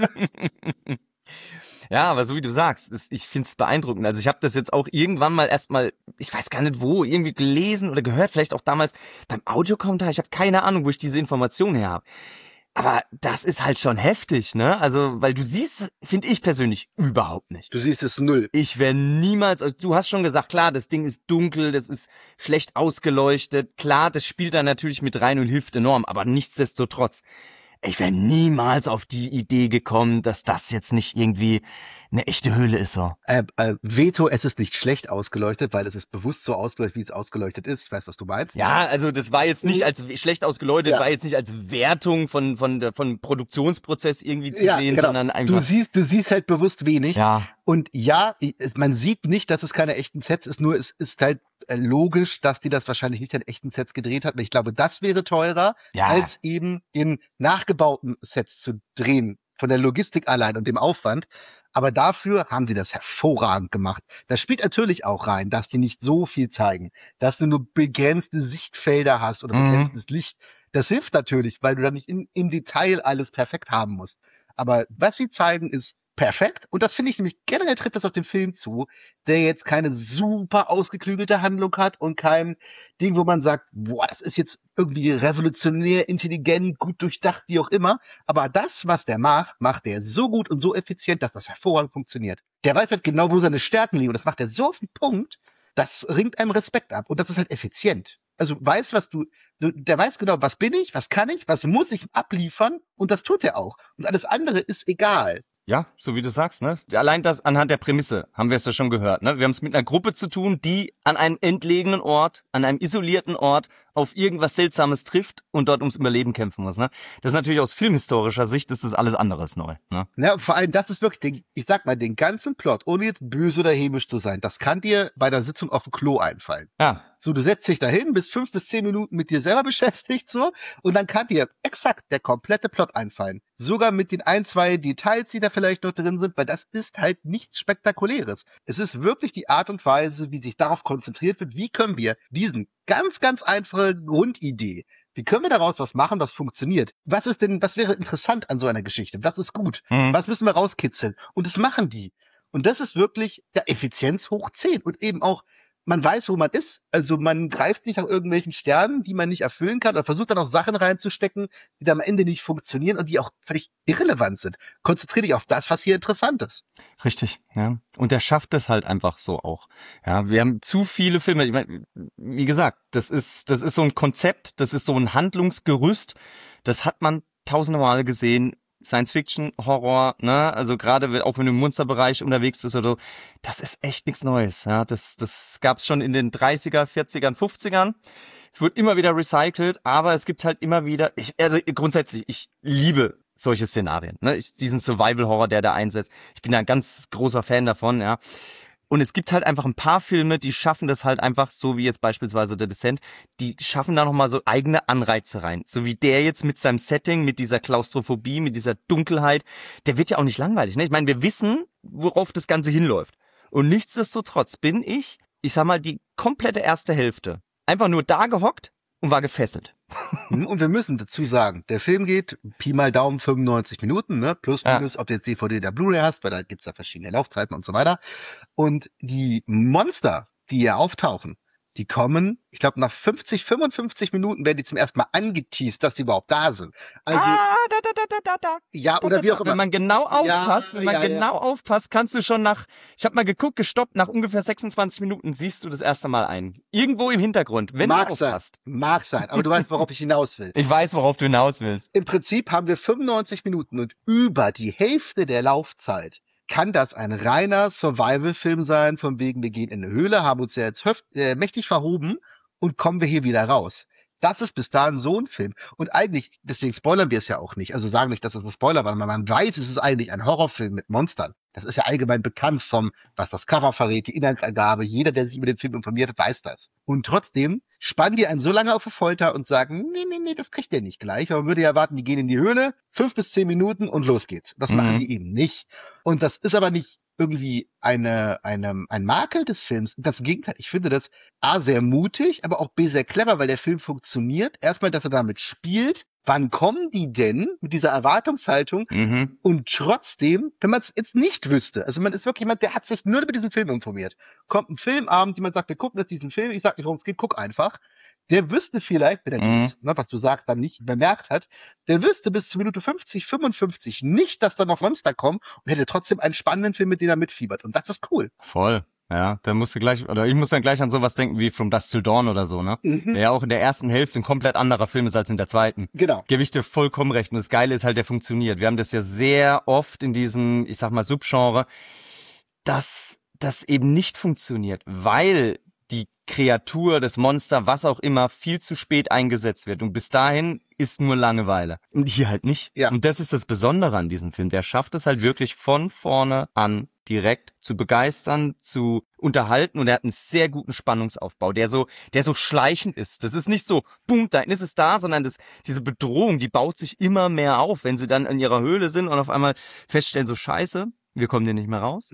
Speaker 2: Ja, aber so wie du sagst, ich find's beeindruckend. Also ich habe das jetzt auch irgendwann mal erstmal, ich weiß gar nicht wo, irgendwie gelesen oder gehört, vielleicht auch damals beim Audiokommentar. Ich habe keine Ahnung, wo ich diese Information her habe. Aber das ist halt schon heftig, ne? Also, weil du siehst, finde ich persönlich, überhaupt nicht.
Speaker 3: Du siehst es null.
Speaker 2: Ich wäre niemals, also du hast schon gesagt, klar, das Ding ist dunkel, das ist schlecht ausgeleuchtet. Klar, das spielt da natürlich mit rein und hilft enorm, aber nichtsdestotrotz. Ich wäre niemals auf die Idee gekommen, dass das jetzt nicht irgendwie eine echte Höhle ist, so.
Speaker 3: Veto, es ist nicht schlecht ausgeleuchtet, weil es ist bewusst so ausgeleuchtet, wie es ausgeleuchtet ist. Ich weiß, was du meinst.
Speaker 2: Ja, also das war jetzt nicht als schlecht ausgeleuchtet,
Speaker 3: Ja.
Speaker 2: war jetzt nicht als Wertung von Produktionsprozess irgendwie zu
Speaker 3: Ja,
Speaker 2: sehen,
Speaker 3: genau.
Speaker 2: sondern einfach.
Speaker 3: Du siehst halt bewusst wenig.
Speaker 2: Ja.
Speaker 3: Und ja, man sieht nicht, dass es keine echten Sets ist, nur es ist halt logisch, dass die das wahrscheinlich nicht an echten Sets gedreht hat. Und ich glaube, das wäre teurer,
Speaker 2: Ja.
Speaker 3: als eben in nachgebauten Sets zu drehen. Von der Logistik allein und dem Aufwand. Aber dafür haben sie das hervorragend gemacht. Das spielt natürlich auch rein, dass die nicht so viel zeigen, dass du nur begrenzte Sichtfelder hast oder begrenztes Licht. Das hilft natürlich, weil du dann nicht im Detail alles perfekt haben musst. Aber was sie zeigen, ist perfekt. Und das finde ich nämlich generell trifft das auf den Film zu, der jetzt keine super ausgeklügelte Handlung hat und kein Ding, wo man sagt, boah, das ist jetzt irgendwie revolutionär, intelligent, gut durchdacht, wie auch immer. Aber das, was der macht der so gut und so effizient, dass das hervorragend funktioniert. Der weiß halt genau, wo seine Stärken liegen. Und das macht er so auf den Punkt, das ringt einem Respekt ab. Und das ist halt effizient. Also weiß, der weiß genau, was bin ich, was kann ich, was muss ich abliefern. Und das tut er auch. Und alles andere ist egal.
Speaker 2: Ja, so wie du sagst, ne? Allein das anhand der Prämisse haben wir es ja schon gehört, ne? Wir haben es mit einer Gruppe zu tun, die an einem entlegenen Ort, an einem isolierten Ort auf irgendwas Seltsames trifft und dort ums Überleben kämpfen muss, ne? Das ist natürlich aus filmhistorischer Sicht ist das alles anderes neu, ne?
Speaker 3: Ja, vor allem, das ist wirklich, ich sag mal, den ganzen Plot, ohne jetzt böse oder hämisch zu sein, das kann dir bei der Sitzung auf dem Klo einfallen.
Speaker 2: Ja.
Speaker 3: So, du setzt dich dahin, bist 5 bis 10 Minuten mit dir selber beschäftigt, so, und dann kann dir exakt der komplette Plot einfallen. Sogar mit den 1, 2 Details, die da vielleicht noch drin sind, weil das ist halt nichts Spektakuläres. Es ist wirklich die Art und Weise, wie sich darauf konzentriert wird, wie können wir diesen ganz, ganz einfache Grundidee, wie können wir daraus was machen, was funktioniert? Was wäre interessant an so einer Geschichte? Was ist gut? Was müssen wir rauskitzeln? Und das machen die. Und das ist wirklich Effizienz hoch 10 und eben auch man weiß, wo man ist. Also man greift nicht nach irgendwelchen Sternen, die man nicht erfüllen kann, oder versucht dann auch Sachen reinzustecken, die dann am Ende nicht funktionieren und die auch völlig irrelevant sind. Konzentriere dich auf das, was hier interessant ist.
Speaker 2: Richtig, ja. Und der schafft es halt einfach so auch. Ja, wir haben zu viele Filme. Ich meine, wie gesagt, das ist so ein Konzept, das ist so ein Handlungsgerüst. Das hat man tausende Male gesehen. Science-Fiction, Horror, ne, also gerade auch wenn du im Monsterbereich unterwegs bist oder so, das ist echt nichts Neues, ja, das gab's schon in den 30er, 40ern, 50ern, es wird immer wieder recycelt, aber es gibt halt immer wieder, grundsätzlich, ich liebe solche Szenarien, ne, diesen Survival-Horror, der da einsetzt, ich bin da ein ganz großer Fan davon, ja, Und es gibt halt einfach ein paar Filme, die schaffen das halt einfach, so wie jetzt beispielsweise The Descent, die schaffen da nochmal so eigene Anreize rein. So wie der jetzt mit seinem Setting, mit dieser Klaustrophobie, mit dieser Dunkelheit, der wird ja auch nicht langweilig, ne? Ich meine, wir wissen, worauf das Ganze hinläuft. Und nichtsdestotrotz bin ich sag mal, die komplette erste Hälfte einfach nur da gehockt und war gefesselt.
Speaker 3: Und wir müssen dazu sagen, der Film geht Pi mal Daumen 95 Minuten, ne? Plus, minus, ob du jetzt DVD oder Blu-ray hast, weil da gibt's ja verschiedene Laufzeiten und so weiter. Und die Monster, die hier auftauchen, die kommen, ich glaube, nach 50, 55 Minuten werden die zum ersten Mal angeteased, dass die überhaupt da sind. Also, ja, oder wie auch immer.
Speaker 2: Wenn man genau aufpasst, kannst du schon ich habe mal geguckt, gestoppt, nach ungefähr 26 Minuten siehst du das erste Mal einen. Irgendwo im Hintergrund, wenn du aufpasst.
Speaker 3: Mag sein, aber du weißt, worauf ich hinaus will.
Speaker 2: Ich weiß, worauf du hinaus willst.
Speaker 3: Im Prinzip haben wir 95 Minuten und über die Hälfte der Laufzeit kann das ein reiner Survival-Film sein, von wegen, wir gehen in eine Höhle, haben uns ja jetzt mächtig verhoben und kommen wir hier wieder raus. Das ist bis dahin so ein Film. Und eigentlich, deswegen spoilern wir es ja auch nicht. Also sagen nicht, dass es ein Spoiler war, weil man weiß, es ist eigentlich ein Horrorfilm mit Monstern. Das ist ja allgemein bekannt was das Cover verrät, die Inhaltsangabe. Jeder, der sich über den Film informiert, weiß das. Und trotzdem spannen die einen so lange auf die Folter und sagen, nee, das kriegt ihr nicht gleich. Aber man würde ja erwarten, die gehen in die Höhle, 5 bis 10 Minuten und los geht's. Das machen die eben nicht. Und das ist aber nicht irgendwie ein Makel des Films. Ganz im Gegenteil. Ich finde das A, sehr mutig, aber auch B, sehr clever, weil der Film funktioniert. Erstmal, dass er damit spielt. Wann kommen die denn mit dieser Erwartungshaltung? Und trotzdem, wenn man es jetzt nicht wüsste, also man ist wirklich jemand, der hat sich nur über diesen Film informiert. Kommt ein Filmabend, jemand sagt, wir gucken jetzt diesen Film, ich sag nicht, worum es geht, guck einfach. Der wüsste vielleicht, wenn er dieses, was du sagst, dann nicht bemerkt hat, der wüsste bis zur Minute 50, 55 nicht, dass da noch Monster kommen und hätte trotzdem einen spannenden Film, mit dem er mitfiebert. Und das ist cool.
Speaker 2: Voll. Ja, ich muss dann gleich an sowas denken wie From Dusk Till Dawn oder so, ne? Der ja auch in der ersten Hälfte ein komplett anderer Film ist als in der zweiten.
Speaker 3: Genau.
Speaker 2: Gebe ich dir vollkommen recht. Und das Geile ist halt, der funktioniert. Wir haben das ja sehr oft in diesem, ich sag mal, Subgenre, dass das eben nicht funktioniert, weil die Kreatur, das Monster, was auch immer, viel zu spät eingesetzt wird. Und bis dahin ist nur Langeweile. Und hier halt nicht.
Speaker 3: Ja.
Speaker 2: Und das ist das Besondere an diesem Film. Der schafft es halt wirklich von vorne an direkt zu begeistern, zu unterhalten, und er hat einen sehr guten Spannungsaufbau, der so schleichend ist. Das ist nicht so, boom, da ist es da, sondern diese Bedrohung, die baut sich immer mehr auf, wenn sie dann in ihrer Höhle sind und auf einmal feststellen, so scheiße, wir kommen hier nicht mehr raus.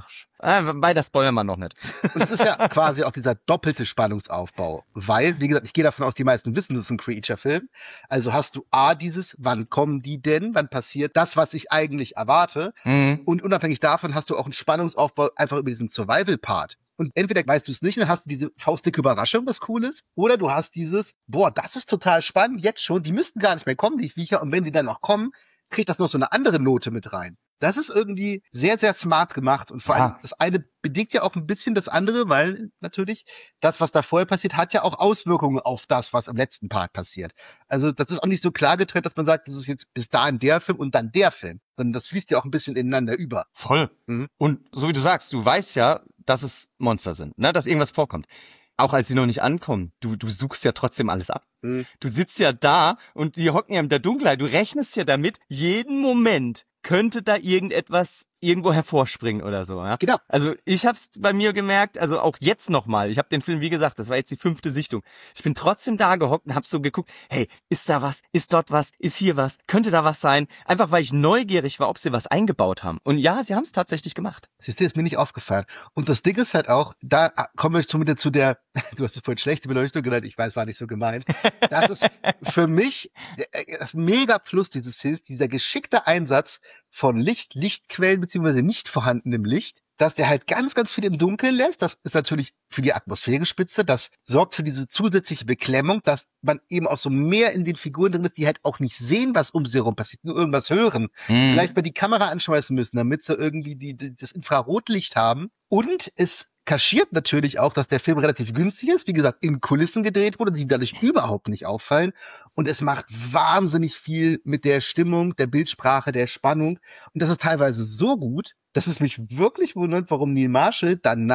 Speaker 2: Bei das spoilern wir noch nicht.
Speaker 3: Und es ist ja quasi auch dieser doppelte Spannungsaufbau, weil, wie gesagt, ich gehe davon aus, die meisten wissen, das ist ein Creature-Film. Also hast du A, wann kommen die denn? Wann passiert das, was ich eigentlich erwarte? Und unabhängig davon hast du auch einen Spannungsaufbau einfach über diesen Survival-Part. Und entweder weißt du es nicht, dann hast du diese faustdicke Überraschung, was cool ist, oder du hast das ist total spannend, jetzt schon, die müssten gar nicht mehr kommen, die Viecher, und wenn die dann noch kommen, kriegt das noch so eine andere Note mit rein. Das ist irgendwie sehr, sehr smart gemacht, und vor allem das eine bedingt ja auch ein bisschen das andere, weil natürlich das, was da vorher passiert, hat ja auch Auswirkungen auf das, was im letzten Part passiert. Also das ist auch nicht so klar getrennt, dass man sagt, das ist jetzt bis dahin der Film und dann der Film, sondern das fließt ja auch ein bisschen ineinander über.
Speaker 2: Voll. Und so wie du sagst, du weißt ja, dass es Monster sind, ne, dass irgendwas vorkommt. Auch als sie noch nicht ankommen, du suchst ja trotzdem alles ab. Du sitzt ja da und die hocken ja in der Dunkelheit. Du rechnest ja damit, jeden Moment könnte da irgendetwas irgendwo hervorspringen oder so. Ja?
Speaker 3: Genau.
Speaker 2: Also ich hab's bei mir gemerkt, also auch jetzt nochmal. Ich habe den Film, wie gesagt, das war jetzt die 5. Sichtung. Ich bin trotzdem da gehockt und hab so geguckt, hey, ist da was? Ist dort was? Ist hier was? Könnte da was sein? Einfach weil ich neugierig war, ob sie was eingebaut haben. Und ja, sie haben es tatsächlich gemacht.
Speaker 3: Siehst du, ist mir nicht aufgefallen. Und das Ding ist halt auch, da kommen wir zumindest zu der, du hast es vorhin schlechte Beleuchtung genannt, ich weiß, war nicht so gemeint. Das ist für mich das Mega-Plus dieses Films, dieser geschickte Einsatz von Lichtquellen beziehungsweise nicht vorhandenem Licht, dass der halt ganz, ganz viel im Dunkeln lässt. Das ist natürlich für die Atmosphärespitze. Das sorgt für diese zusätzliche Beklemmung, dass man eben auch so mehr in den Figuren drin ist, die halt auch nicht sehen, was um sie herum passiert, nur irgendwas hören. Vielleicht mal die Kamera anschmeißen müssen, damit sie irgendwie das Infrarotlicht haben. Und es kaschiert natürlich auch, dass der Film relativ günstig ist, wie gesagt, in Kulissen gedreht wurde, die dadurch überhaupt nicht auffallen. Und es macht wahnsinnig viel mit der Stimmung, der Bildsprache, der Spannung. Und das ist teilweise so gut, dass es mich wirklich wundert, warum Neil Marshall danach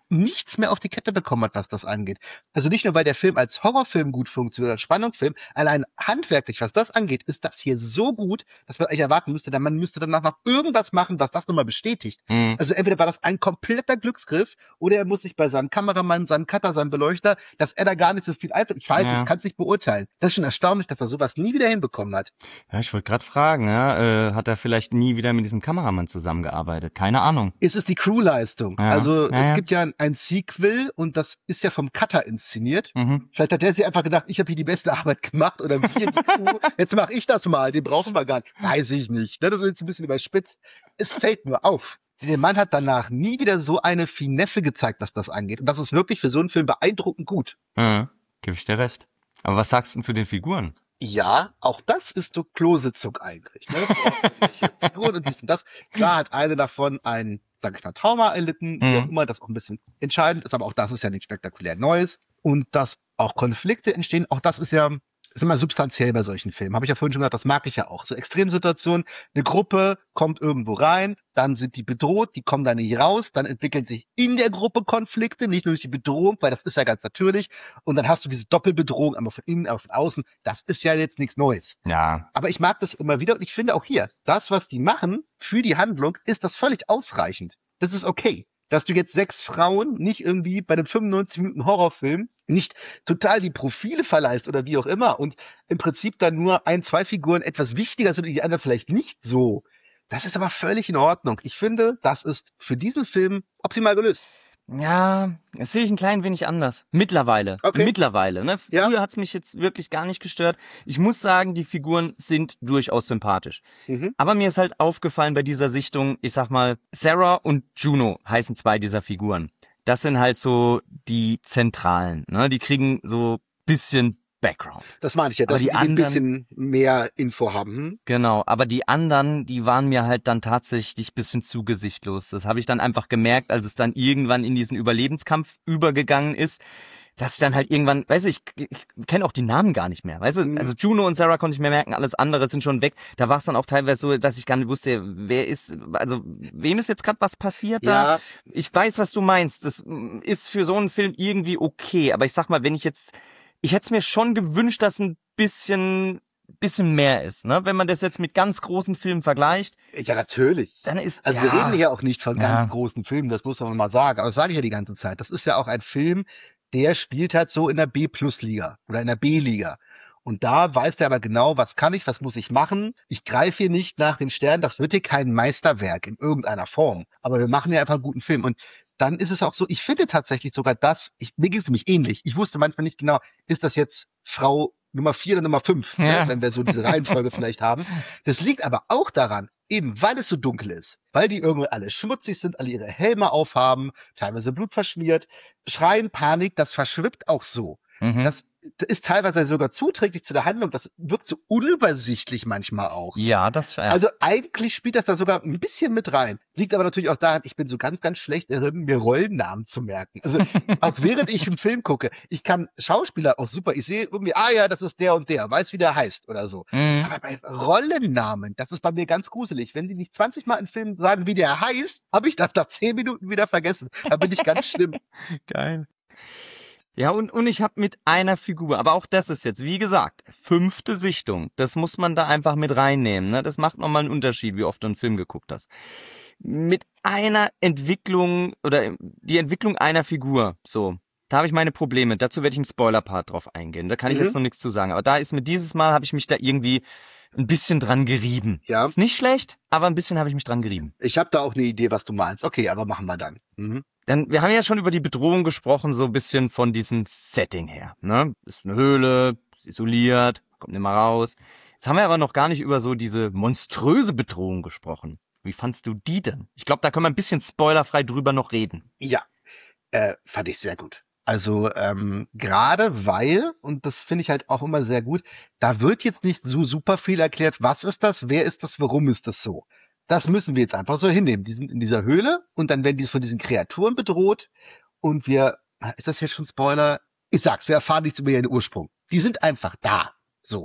Speaker 3: nichts mehr auf die Kette bekommen hat, was das angeht. Also nicht nur, weil der Film als Horrorfilm gut funktioniert, als Spannungsfilm, allein handwerklich, was das angeht, ist das hier so gut, dass man eigentlich erwarten müsste, man müsste danach noch irgendwas machen, was das nochmal bestätigt.
Speaker 2: Mhm.
Speaker 3: Also entweder war das ein kompletter Glücksgriff oder er muss sich bei seinem Kameramann, seinem Cutter, seinem Beleuchter, dass er da gar nicht so viel einfällt. Ich weiß,
Speaker 2: Ja.
Speaker 3: ich kann es nicht beurteilen. Das ist schon erstaunlich, dass er sowas nie wieder hinbekommen hat.
Speaker 2: Ja, ich wollte gerade fragen, ja, hat er vielleicht nie wieder mit diesem Kameramann zusammengearbeitet? Keine Ahnung.
Speaker 3: Es ist die Crewleistung.
Speaker 2: Ja.
Speaker 3: Also
Speaker 2: Ja,
Speaker 3: es
Speaker 2: ja.
Speaker 3: gibt ja ein Sequel und das ist ja vom Cutter inszeniert.
Speaker 2: Mhm.
Speaker 3: Vielleicht hat der sich einfach gedacht, ich habe hier die beste Arbeit gemacht oder wir, die Crew, jetzt mache ich das mal, den brauchen wir gar nicht. Weiß ich nicht. Das ist jetzt ein bisschen überspitzt. Es fällt nur auf. Der Mann hat danach nie wieder so eine Finesse gezeigt, was das angeht. Und das ist wirklich für so einen Film beeindruckend gut.
Speaker 2: Ja, gebe ich dir recht. Aber was sagst du denn zu den Figuren?
Speaker 3: Ja, auch das ist so Klositzung eigentlich. Ne? Figuren und dies und das. Klar hat eine davon ein, sag ich mal, Trauma erlitten, wie auch immer, das auch ein bisschen entscheidend ist, aber auch das ist ja nichts spektakulär Neues. Und dass auch Konflikte entstehen, auch das ist immer substanziell bei solchen Filmen. Habe ich ja vorhin schon gesagt, das mag ich ja auch. So Extremsituationen, eine Gruppe kommt irgendwo rein, dann sind die bedroht, die kommen da nicht raus, dann entwickeln sich in der Gruppe Konflikte, nicht nur durch die Bedrohung, weil das ist ja ganz natürlich. Und dann hast du diese Doppelbedrohung, einmal von innen, einmal von außen. Das ist ja jetzt nichts Neues.
Speaker 2: Ja.
Speaker 3: Aber ich mag das immer wieder und ich finde auch hier, das, was die machen für die Handlung, ist das völlig ausreichend. Das ist okay. Dass du jetzt 6 Frauen nicht irgendwie bei einem 95 Minuten Horrorfilm nicht total die Profile verleihst oder wie auch immer und im Prinzip dann nur 1, 2 Figuren etwas wichtiger sind und die anderen vielleicht nicht so. Das ist aber völlig in Ordnung. Ich finde, das ist für diesen Film optimal gelöst.
Speaker 2: Ja, das sehe ich ein klein wenig anders. Mittlerweile.
Speaker 3: Okay.
Speaker 2: Mittlerweile. Ne?
Speaker 3: Ja.
Speaker 2: Früher hat's mich jetzt wirklich gar nicht gestört. Ich muss sagen, die Figuren sind durchaus sympathisch. Aber mir ist halt aufgefallen bei dieser Sichtung, ich sag mal, Sarah und Juno heißen 2 dieser Figuren. Das sind halt so die Zentralen. Ne? Die kriegen so bisschen Background.
Speaker 3: Das meine ich ja,
Speaker 2: Aber
Speaker 3: dass
Speaker 2: die
Speaker 3: die ein
Speaker 2: anderen-
Speaker 3: bisschen mehr Info haben.
Speaker 2: Genau, aber die anderen, die waren mir halt dann tatsächlich bisschen zu gesichtlos. Das habe ich dann einfach gemerkt, als es dann irgendwann in diesen Überlebenskampf übergegangen ist, dass ich dann halt irgendwann, weißt du, ich kenne auch die Namen gar nicht mehr, weißt du, also Juno und Sarah konnte ich mir merken, alles andere sind schon weg. Da war es dann auch teilweise so, dass ich gar nicht wusste, wer ist, also wem ist jetzt gerade was passiert da?
Speaker 3: Ja,
Speaker 2: Ich weiß, was du meinst. Das ist für so einen Film irgendwie okay, aber ich sag mal, ich hätte es mir schon gewünscht, dass ein bisschen mehr ist, ne? Wenn man das jetzt mit ganz großen Filmen vergleicht,
Speaker 3: ja, natürlich.
Speaker 2: dann ist
Speaker 3: Also
Speaker 2: ja,
Speaker 3: wir reden hier auch nicht von
Speaker 2: Ja.
Speaker 3: ganz großen Filmen, das muss man mal sagen. Aber das sage ich ja die ganze Zeit. Das ist ja auch ein Film, der spielt halt so in der B-Plus-Liga oder in der B-Liga. Und da weiß der aber genau, was kann ich, was muss ich machen. Ich greife hier nicht nach den Sternen. Das wird hier kein Meisterwerk in irgendeiner Form. Aber wir machen ja einfach einen guten Film. Und dann ist es auch so, ich finde tatsächlich sogar mir ging es nämlich ähnlich. Ich wusste manchmal nicht genau, ist das jetzt Frau Nummer 4 oder Nummer 5,
Speaker 2: Ja.
Speaker 3: ne, wenn wir so diese Reihenfolge vielleicht haben. Das liegt aber auch daran, eben weil es so dunkel ist, weil die irgendwie alle schmutzig sind, alle ihre Helme aufhaben, teilweise blutverschmiert, schreien, Panik, das verschwippt auch so. Das ist teilweise sogar zuträglich zu der Handlung, das wirkt so unübersichtlich manchmal auch.
Speaker 2: Ja, das
Speaker 3: Also eigentlich spielt das da sogar ein bisschen mit rein. Liegt aber natürlich auch daran, ich bin so ganz, ganz schlecht darin, mir Rollennamen zu merken. Also auch während ich einen Film gucke, ich kann Schauspieler auch super, ich sehe irgendwie, ja, das ist der und der, weiß, wie der heißt oder so. Aber bei Rollennamen, das ist bei mir ganz gruselig. Wenn die nicht 20 Mal im Film sagen, wie der heißt, habe ich das nach 10 Minuten wieder vergessen. Da bin ich ganz schlimm.
Speaker 2: Geil. Ja, und ich habe mit einer Figur, aber auch das ist jetzt, wie gesagt, 5. Sichtung. Das muss man da einfach mit reinnehmen. Ne? Das macht nochmal einen Unterschied, wie oft du einen Film geguckt hast. Mit einer Entwicklung oder die Entwicklung einer Figur, so, da habe ich meine Probleme. Dazu werde ich im Spoiler-Part drauf eingehen. Da kann ich jetzt noch nichts zu sagen. Aber da ist mir dieses Mal, habe ich mich da irgendwie ein bisschen dran gerieben.
Speaker 3: Ja.
Speaker 2: Ist nicht schlecht, aber ein bisschen habe ich mich dran gerieben.
Speaker 3: Ich habe da auch eine Idee, was du meinst. Okay, aber machen wir dann.
Speaker 2: Dann, wir haben ja schon über die Bedrohung gesprochen, so ein bisschen von diesem Setting her. Ne? Ist eine Höhle, ist isoliert, kommt nicht mal raus. Jetzt haben wir aber noch gar nicht über so diese monströse Bedrohung gesprochen. Wie fandst du die denn? Ich glaube, da können wir ein bisschen spoilerfrei drüber noch reden.
Speaker 3: Ja, fand ich sehr gut. Also gerade weil, und das finde ich halt auch immer sehr gut, da wird jetzt nicht so super viel erklärt, was ist das, wer ist das, warum ist das so. Das müssen wir jetzt einfach so hinnehmen. Die sind in dieser Höhle und dann werden die von diesen Kreaturen bedroht und ist das jetzt schon Spoiler? Ich sag's, wir erfahren nichts über ihren Ursprung. Die sind einfach da. So.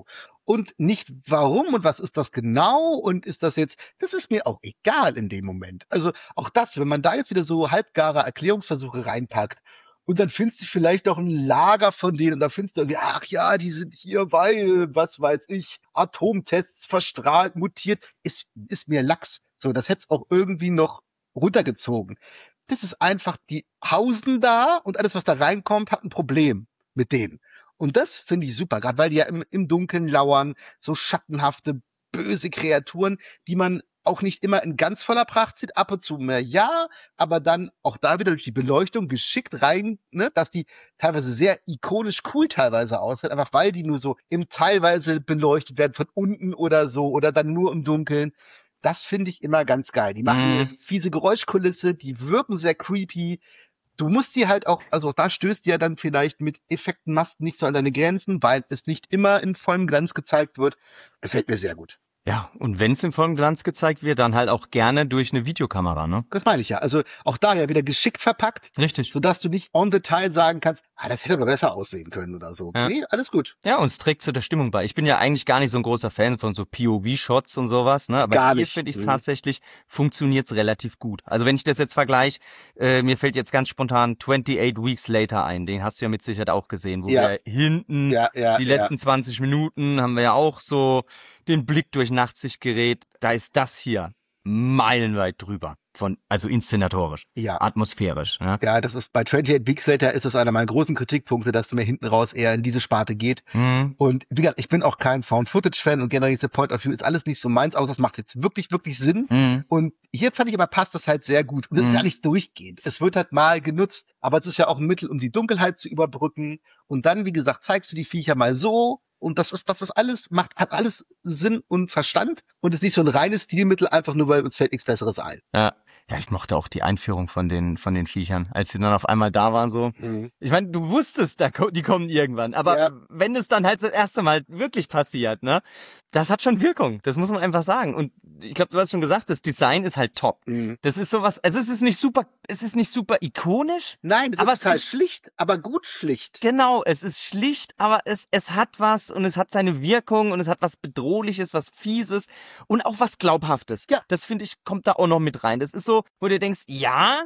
Speaker 3: und nicht warum und was ist das genau und ist das jetzt, das ist mir auch egal in dem Moment. Also auch das, wenn man da jetzt wieder so halbgare Erklärungsversuche reinpackt und dann findest du vielleicht auch ein Lager von denen und da findest du irgendwie, ach ja, die sind hier, weil, was weiß ich, Atomtests verstrahlt, mutiert, ist mir Lachs. So, das hätte es auch irgendwie noch runtergezogen. Das ist einfach, die hausen da und alles, was da reinkommt, hat ein Problem mit denen. Und das finde ich super, gerade weil die ja im Dunkeln lauern, so schattenhafte, böse Kreaturen, die man auch nicht immer in ganz voller Pracht sieht, ab und zu mehr ja, aber dann auch da wieder durch die Beleuchtung geschickt rein, ne, dass die teilweise sehr ikonisch cool teilweise aussehen, einfach weil die nur so im teilweise beleuchtet werden von unten oder so oder dann nur im Dunkeln. Das finde ich immer ganz geil. Die machen eine fiese Geräuschkulisse, die wirken sehr creepy. Du musst sie halt auch, also da stößt die ja dann vielleicht mit Effektenmasten nicht so an deine Grenzen, weil es nicht immer in vollem Glanz gezeigt wird. Gefällt mir sehr gut.
Speaker 2: Ja, und wenn es im vollen Glanz gezeigt wird, dann halt auch gerne durch eine Videokamera, ne?
Speaker 3: Das meine ich ja. Also auch da ja wieder geschickt verpackt.
Speaker 2: Richtig.
Speaker 3: Sodass du nicht on detail sagen kannst, das hätte aber besser aussehen können oder so.
Speaker 2: Ja.
Speaker 3: Nee, alles gut.
Speaker 2: Ja, und es trägt zu der Stimmung bei. Ich bin ja eigentlich gar nicht so ein großer Fan von so POV-Shots und sowas, ne? Aber
Speaker 3: Gar
Speaker 2: hier
Speaker 3: nicht.
Speaker 2: finde ich tatsächlich, funktioniert's relativ gut. Also wenn ich das jetzt vergleiche, mir fällt jetzt ganz spontan 28 Weeks Later ein. Den hast du ja mit Sicherheit auch gesehen, wo wir hinten die letzten 20 Minuten haben wir ja auch so den Blick durch Nachtsichtgerät. Da ist das hier meilenweit drüber. Also inszenatorisch, atmosphärisch. Ne?
Speaker 3: Ja, das ist bei 28 Weeks Later ist es einer meiner großen Kritikpunkte, dass du mir hinten raus eher in diese Sparte geht. Und wie gesagt, ich bin auch kein Found-Footage-Fan und generell diese Point of View ist alles nicht so meins, außer es macht jetzt wirklich, wirklich Sinn. Und hier fand ich aber, passt das halt sehr gut. Und es ist ja nicht durchgehend. Es wird halt mal genutzt, aber es ist ja auch ein Mittel, um die Dunkelheit zu überbrücken. Und dann, wie gesagt, zeigst du die Viecher mal so. Und das ist alles, hat alles Sinn und Verstand und ist nicht so ein reines Stilmittel, einfach nur, weil uns fällt nichts Besseres ein.
Speaker 2: Ja, ich mochte auch die Einführung von den Viechern, als sie dann auf einmal da waren, so. Ich meine, du wusstest, die kommen irgendwann, aber wenn es dann halt das erste Mal wirklich passiert, ne, das hat schon Wirkung, das muss man einfach sagen. Und ich glaube, du hast schon gesagt, das Design ist halt top. Das ist sowas, also es ist nicht super ikonisch.
Speaker 3: Nein, es ist halt schlicht, aber gut schlicht.
Speaker 2: Genau, es ist schlicht, aber es hat was und es hat seine Wirkung und es hat was Bedrohliches, was Fieses und auch was Glaubhaftes.
Speaker 3: Ja.
Speaker 2: Das finde ich, kommt da auch noch mit rein. Das ist so, wo du denkst, ja,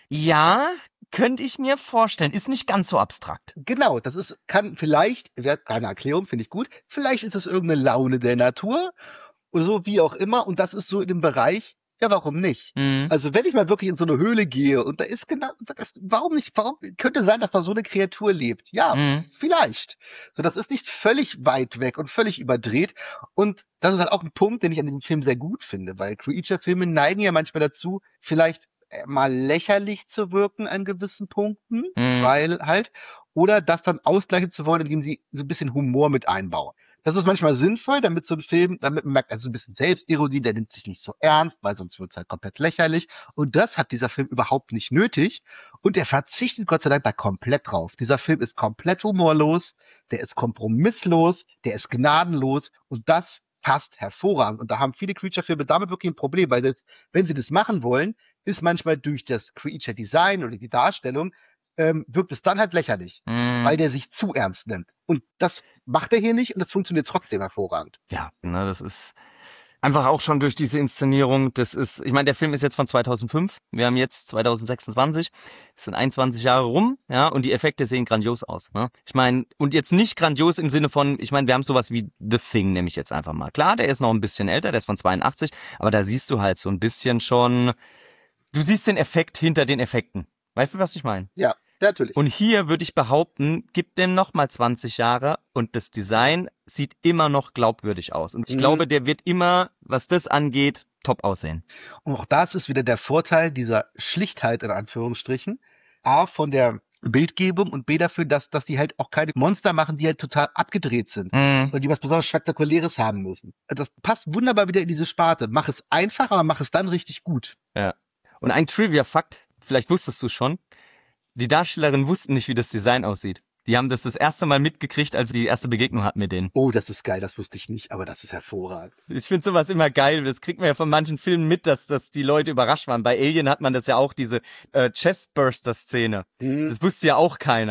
Speaker 2: könnte ich mir vorstellen. Ist nicht ganz so abstrakt.
Speaker 3: Genau, kann vielleicht, wäre keine Erklärung, finde ich gut, vielleicht ist es irgendeine Laune der Natur oder so, wie auch immer. Und das ist so in dem Bereich, ja, warum nicht? Also wenn ich mal wirklich in so eine Höhle gehe und da ist genau, warum nicht? Warum könnte sein, dass da so eine Kreatur lebt? Ja, vielleicht. So, das ist nicht völlig weit weg und völlig überdreht. Und das ist halt auch ein Punkt, den ich an diesem Film sehr gut finde, weil Creature-Filme neigen ja manchmal dazu, vielleicht mal lächerlich zu wirken an gewissen Punkten, weil halt, oder das dann ausgleichen zu wollen, indem sie so ein bisschen Humor mit einbauen. Das ist manchmal sinnvoll, damit so ein Film, damit man merkt, es ist ein bisschen Selbstironie, der nimmt sich nicht so ernst, weil sonst wird es halt komplett lächerlich. Und das hat dieser Film überhaupt nicht nötig. Und er verzichtet Gott sei Dank da komplett drauf. Dieser Film ist komplett humorlos, der ist kompromisslos, der ist gnadenlos und das passt hervorragend. Und da haben viele Creature-Filme damit wirklich ein Problem, weil selbst wenn sie das machen wollen, ist manchmal durch das Creature-Design oder die Darstellung wirkt es dann halt lächerlich, weil der sich zu ernst nimmt. Und das macht er hier nicht und das funktioniert trotzdem hervorragend.
Speaker 2: Ja, ne, das ist einfach auch schon durch diese Inszenierung, ich meine, der Film ist jetzt von 2005, wir haben jetzt 2026, es sind 21 Jahre rum, ja, und die Effekte sehen grandios aus, ne? Ich meine, und jetzt nicht grandios im Sinne von, ich meine, wir haben sowas wie The Thing, nehme ich jetzt einfach mal. Klar, der ist noch ein bisschen älter, der ist von 82, aber da siehst du halt so ein bisschen schon, du siehst den Effekt hinter den Effekten. Weißt du, was ich meine?
Speaker 3: Ja. Natürlich.
Speaker 2: Und hier würde ich behaupten, gib dem nochmal 20 Jahre und das Design sieht immer noch glaubwürdig aus. Und ich glaube, der wird immer, was das angeht, top aussehen.
Speaker 3: Und auch das ist wieder der Vorteil dieser Schlichtheit in Anführungsstrichen. A, von der Bildgebung und B, dafür, dass die halt auch keine Monster machen, die halt total abgedreht sind. Und die was besonders Spektakuläres haben müssen. Das passt wunderbar wieder in diese Sparte. Mach es einfach, aber mach es dann richtig gut.
Speaker 2: Ja. Und ein Trivia-Fakt, vielleicht wusstest du es schon, die Darstellerinnen wussten nicht, wie das Design aussieht. Die haben das erste Mal mitgekriegt, als sie die erste Begegnung hatten mit denen.
Speaker 3: Oh, das ist geil, das wusste ich nicht, aber das ist hervorragend.
Speaker 2: Ich finde sowas immer geil. Das kriegt man ja von manchen Filmen mit, dass die Leute überrascht waren. Bei Alien hat man das ja auch, diese Chestburster-Szene. Das wusste ja auch keiner.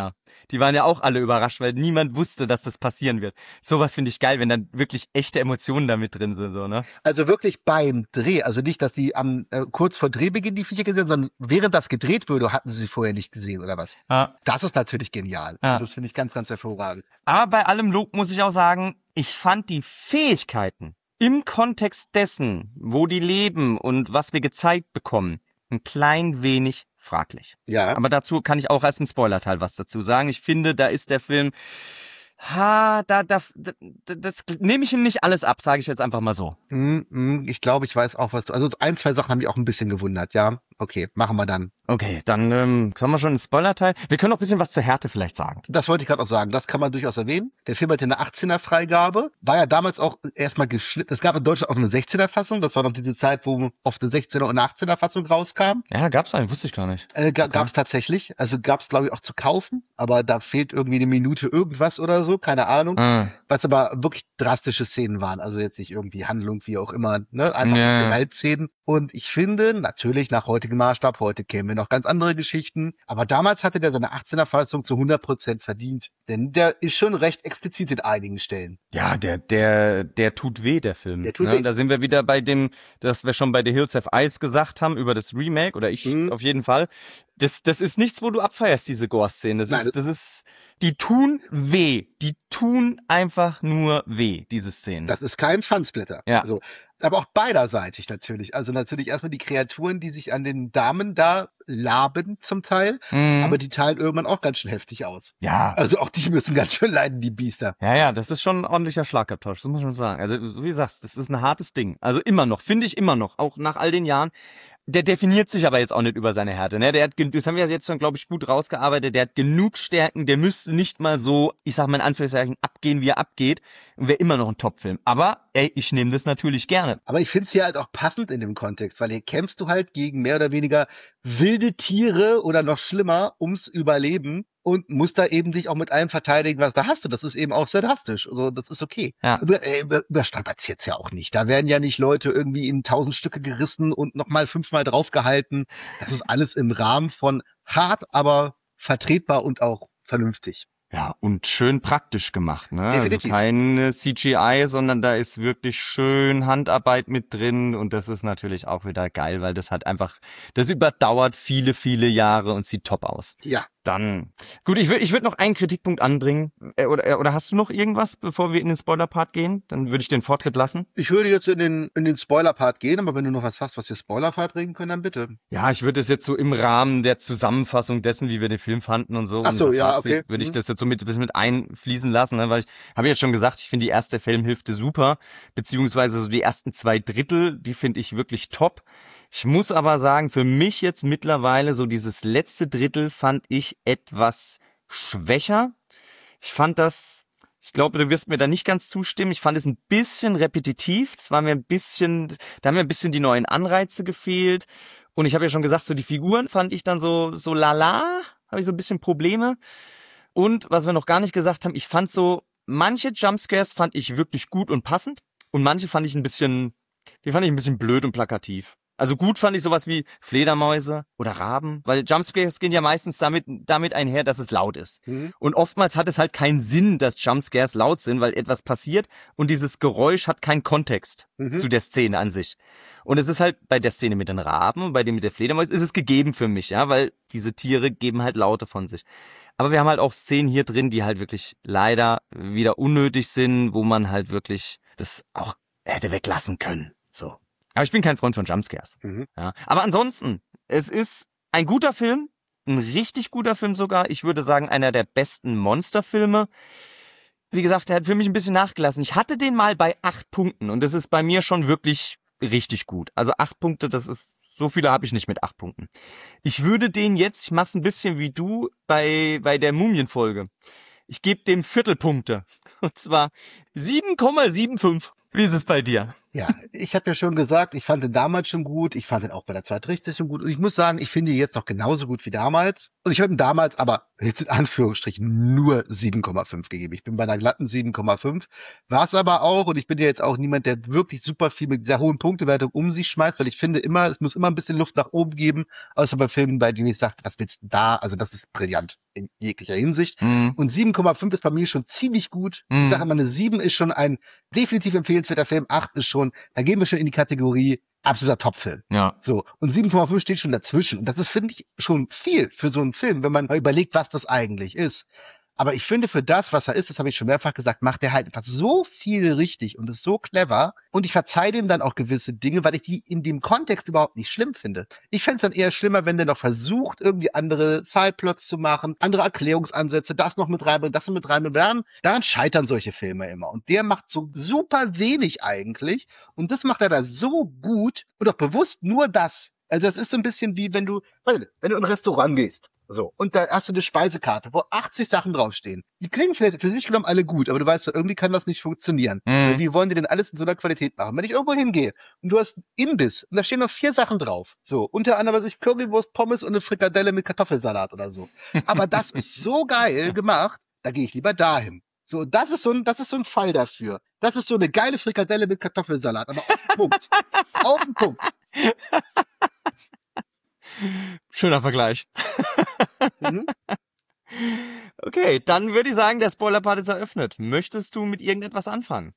Speaker 2: Die waren ja auch alle überrascht, weil niemand wusste, dass das passieren wird. Sowas finde ich geil, wenn dann wirklich echte Emotionen da mit drin sind, so, ne?
Speaker 3: Also wirklich beim Dreh, also nicht, dass die kurz vor Drehbeginn die Viecher gesehen haben, sondern während das gedreht wurde, hatten sie vorher nicht gesehen, oder was?
Speaker 2: Ja.
Speaker 3: Das ist natürlich genial.
Speaker 2: Ja.
Speaker 3: Also das finde ich ganz, ganz hervorragend.
Speaker 2: Aber bei allem Lob muss ich auch sagen, ich fand die Fähigkeiten im Kontext dessen, wo die leben und was wir gezeigt bekommen, ein klein wenig fraglich.
Speaker 3: Ja.
Speaker 2: Aber dazu kann ich auch erst im Spoilerteil was dazu sagen. Ich finde, da ist der Film, das nehme ich ihm nicht alles ab, sage ich jetzt einfach mal so.
Speaker 3: Ich glaube, ich weiß auch, was du, also 1, 2 Sachen haben mich auch ein bisschen gewundert, ja. Okay, machen wir dann.
Speaker 2: Okay, dann kommen wir schon ins Spoilerteil. Wir können noch ein bisschen was zur Härte vielleicht sagen.
Speaker 3: Das wollte ich gerade auch sagen, das kann man durchaus erwähnen. Der Film hatte eine 18er Freigabe, war ja damals auch erstmal geschnitten. Es gab in Deutschland auch eine 16er Fassung, das war noch diese Zeit, wo oft eine 16er und eine 18er Fassung rauskam.
Speaker 2: Ja, gab's einen, wusste ich gar nicht.
Speaker 3: Gab's tatsächlich, also gab's glaube ich auch zu kaufen, aber da fehlt irgendwie eine Minute irgendwas oder so, keine Ahnung. Was aber wirklich drastische Szenen waren, also jetzt nicht irgendwie Handlung, wie auch immer, ne, einfach Gewaltszenen. Und ich finde, natürlich nach heutigem Maßstab, heute kennen wir noch ganz andere Geschichten, aber damals hatte der seine 18er Fassung zu 100% verdient, denn der ist schon recht explizit in einigen Stellen.
Speaker 2: Ja, der tut weh, der Film.
Speaker 3: Der tut weh.
Speaker 2: Da sind wir wieder bei dem, das wir schon bei The Hills Have Eyes gesagt haben, über das Remake, oder ich auf jeden Fall. Das ist nichts, wo du abfeierst, diese Gore-Szenen. Die tun weh. Die tun einfach nur weh, diese Szenen.
Speaker 3: Das ist kein Fansplitter.
Speaker 2: Ja.
Speaker 3: Also, aber auch beiderseitig natürlich. Also natürlich erstmal die Kreaturen, die sich an den Damen da laben zum Teil, aber die teilen irgendwann auch ganz schön heftig aus.
Speaker 2: Ja.
Speaker 3: Also auch die müssen ganz schön leiden, die Biester.
Speaker 2: Ja, das ist schon ein ordentlicher Schlagabtausch, das muss man sagen. Also wie du sagst, das ist ein hartes Ding. Also immer noch, finde ich immer noch, auch nach all den Jahren. Der definiert sich aber jetzt auch nicht über seine Härte, ne? Das haben wir jetzt schon, glaube ich, gut rausgearbeitet. Der hat genug Stärken, der müsste nicht mal so, ich sag mal in Anführungszeichen, abgehen, wie er abgeht. Und wäre immer noch ein Top-Film. Aber, ich nehme das natürlich gerne.
Speaker 3: Aber ich finde es hier halt auch passend in dem Kontext, weil hier kämpfst du halt gegen mehr oder weniger wilde Tiere oder noch schlimmer ums Überleben und musst da eben dich auch mit allem verteidigen, was da hast du. Das ist eben auch sehr drastisch. Also das ist okay.
Speaker 2: Ja.
Speaker 3: Überstrapaziert's ja auch nicht. Da werden ja nicht Leute irgendwie in 1000 Stücke gerissen und nochmal 5-mal draufgehalten. Das ist alles im Rahmen von hart, aber vertretbar und auch vernünftig.
Speaker 2: Ja, und schön praktisch gemacht, ne?
Speaker 3: Definitiv.
Speaker 2: Also kein CGI, sondern da ist wirklich schön Handarbeit mit drin und das ist natürlich auch wieder geil, weil das das überdauert viele, viele Jahre und sieht top aus.
Speaker 3: Ja.
Speaker 2: Dann, gut, ich würd noch einen Kritikpunkt anbringen. Oder hast du noch irgendwas, bevor wir in den Spoiler-Part gehen? Dann würde ich den Vortritt lassen.
Speaker 3: Ich würde jetzt in den Spoiler-Part gehen, aber wenn du noch was hast, was wir spoilerfrei bringen können, dann bitte.
Speaker 2: Ja, ich würde es jetzt so im Rahmen der Zusammenfassung dessen, wie wir den Film fanden und so.
Speaker 3: Ach so, ja,
Speaker 2: Fazit,
Speaker 3: okay.
Speaker 2: würde ich das jetzt so ein bisschen mit einfließen lassen, ne? Weil ich habe jetzt schon gesagt, ich finde die erste Filmhälfte super, beziehungsweise so die ersten 2/3, die finde ich wirklich top. Ich muss aber sagen, für mich jetzt mittlerweile so dieses letzte Drittel fand ich etwas schwächer. Ich fand das, ich glaube, du wirst mir da nicht ganz zustimmen, ich fand es ein bisschen repetitiv. Da haben mir ein bisschen die neuen Anreize gefehlt. Und ich habe ja schon gesagt, so die Figuren fand ich dann so lala, habe ich so ein bisschen Probleme. Und was wir noch gar nicht gesagt haben, ich fand so, manche Jumpscares fand ich wirklich gut und passend. Und manche fand ich ein bisschen blöd und plakativ. Also gut fand ich sowas wie Fledermäuse oder Raben, weil Jumpscares gehen ja meistens damit einher, dass es laut ist. Und oftmals hat es halt keinen Sinn, dass Jumpscares laut sind, weil etwas passiert und dieses Geräusch hat keinen Kontext zu der Szene an sich. Und es ist halt bei der Szene mit den Raben und bei dem mit der Fledermäuse ist es gegeben für mich, ja, weil diese Tiere geben halt Laute von sich. Aber wir haben halt auch Szenen hier drin, die halt wirklich leider wieder unnötig sind, wo man halt wirklich das auch hätte weglassen können. So. Aber ich bin kein Freund von Jumpscares. Ja. Aber ansonsten, es ist ein guter Film, ein richtig guter Film sogar. Ich würde sagen, einer der besten Monsterfilme. Wie gesagt, der hat für mich ein bisschen nachgelassen. Ich hatte den mal bei 8 Punkten und das ist bei mir schon wirklich richtig gut. Also 8 Punkte, so viele habe ich nicht mit 8 Punkten. Ich würde den jetzt, ich mach's ein bisschen wie du bei der Mumien-Folge. Ich gebe dem Viertelpunkte. Und zwar 7,75. Wie ist es bei dir?
Speaker 3: Ja, ich habe ja schon gesagt, ich fand den damals schon gut, ich fand den auch bei der Zweitrichtung schon gut und ich muss sagen, ich finde ihn jetzt noch genauso gut wie damals. Und ich habe ihm damals aber jetzt in Anführungsstrichen nur 7,5 gegeben. Ich bin bei einer glatten 7,5. War es aber auch, und ich bin ja jetzt auch niemand, der wirklich super viel mit sehr hohen Punktewertung um sich schmeißt, weil ich finde immer, es muss immer ein bisschen Luft nach oben geben, außer bei Filmen, bei denen ich sage, was willst du da? Also das ist brillant in jeglicher Hinsicht.
Speaker 2: Mhm.
Speaker 3: Und 7,5 ist bei mir schon ziemlich gut. Ich
Speaker 2: Mhm.
Speaker 3: sage immer, eine 7 ist schon ein definitiv empfehlenswerter Film, 8 ist schon, da gehen wir schon in die Kategorie absoluter Topfilm.
Speaker 2: Ja.
Speaker 3: So. Und 7,5 steht schon dazwischen. Und das ist, finde ich, schon viel für so einen Film, wenn man mal überlegt, was das eigentlich ist. Aber ich finde, für das, was er ist, das habe ich schon mehrfach gesagt, macht er halt einfach so viel richtig und ist so clever. Und ich verzeihe dem dann auch gewisse Dinge, weil ich die in dem Kontext überhaupt nicht schlimm finde. Ich fände es dann eher schlimmer, wenn der noch versucht, irgendwie andere Sideplots zu machen, andere Erklärungsansätze, das noch mit reinbringen, das noch mit reinbringen. Daran scheitern solche Filme immer. Und der macht so super wenig eigentlich. Und das macht er da so gut und auch bewusst nur das. Also das ist so ein bisschen wie wenn du in ein Restaurant gehst. So. Und da hast du eine Speisekarte, wo 80 Sachen draufstehen. Die klingen vielleicht für sich genommen alle gut, aber du weißt so, irgendwie kann das nicht funktionieren.
Speaker 2: Mhm.
Speaker 3: Wie wollen die denn alles in so einer Qualität machen? Wenn ich irgendwo hingehe und du hast einen Imbiss und da stehen noch 4 Sachen drauf. So. Unter anderem, was ich Currywurst, Pommes und eine Frikadelle mit Kartoffelsalat oder so. Aber das ist so geil gemacht, da gehe ich lieber dahin. So, das ist so ein Fall dafür. Das ist so eine geile Frikadelle mit Kartoffelsalat, aber auf den Punkt. Auf den Punkt.
Speaker 2: Schöner Vergleich.
Speaker 3: Mhm.
Speaker 2: Okay, dann würde ich sagen, der Spoiler-Part ist eröffnet. Möchtest du mit irgendetwas anfangen?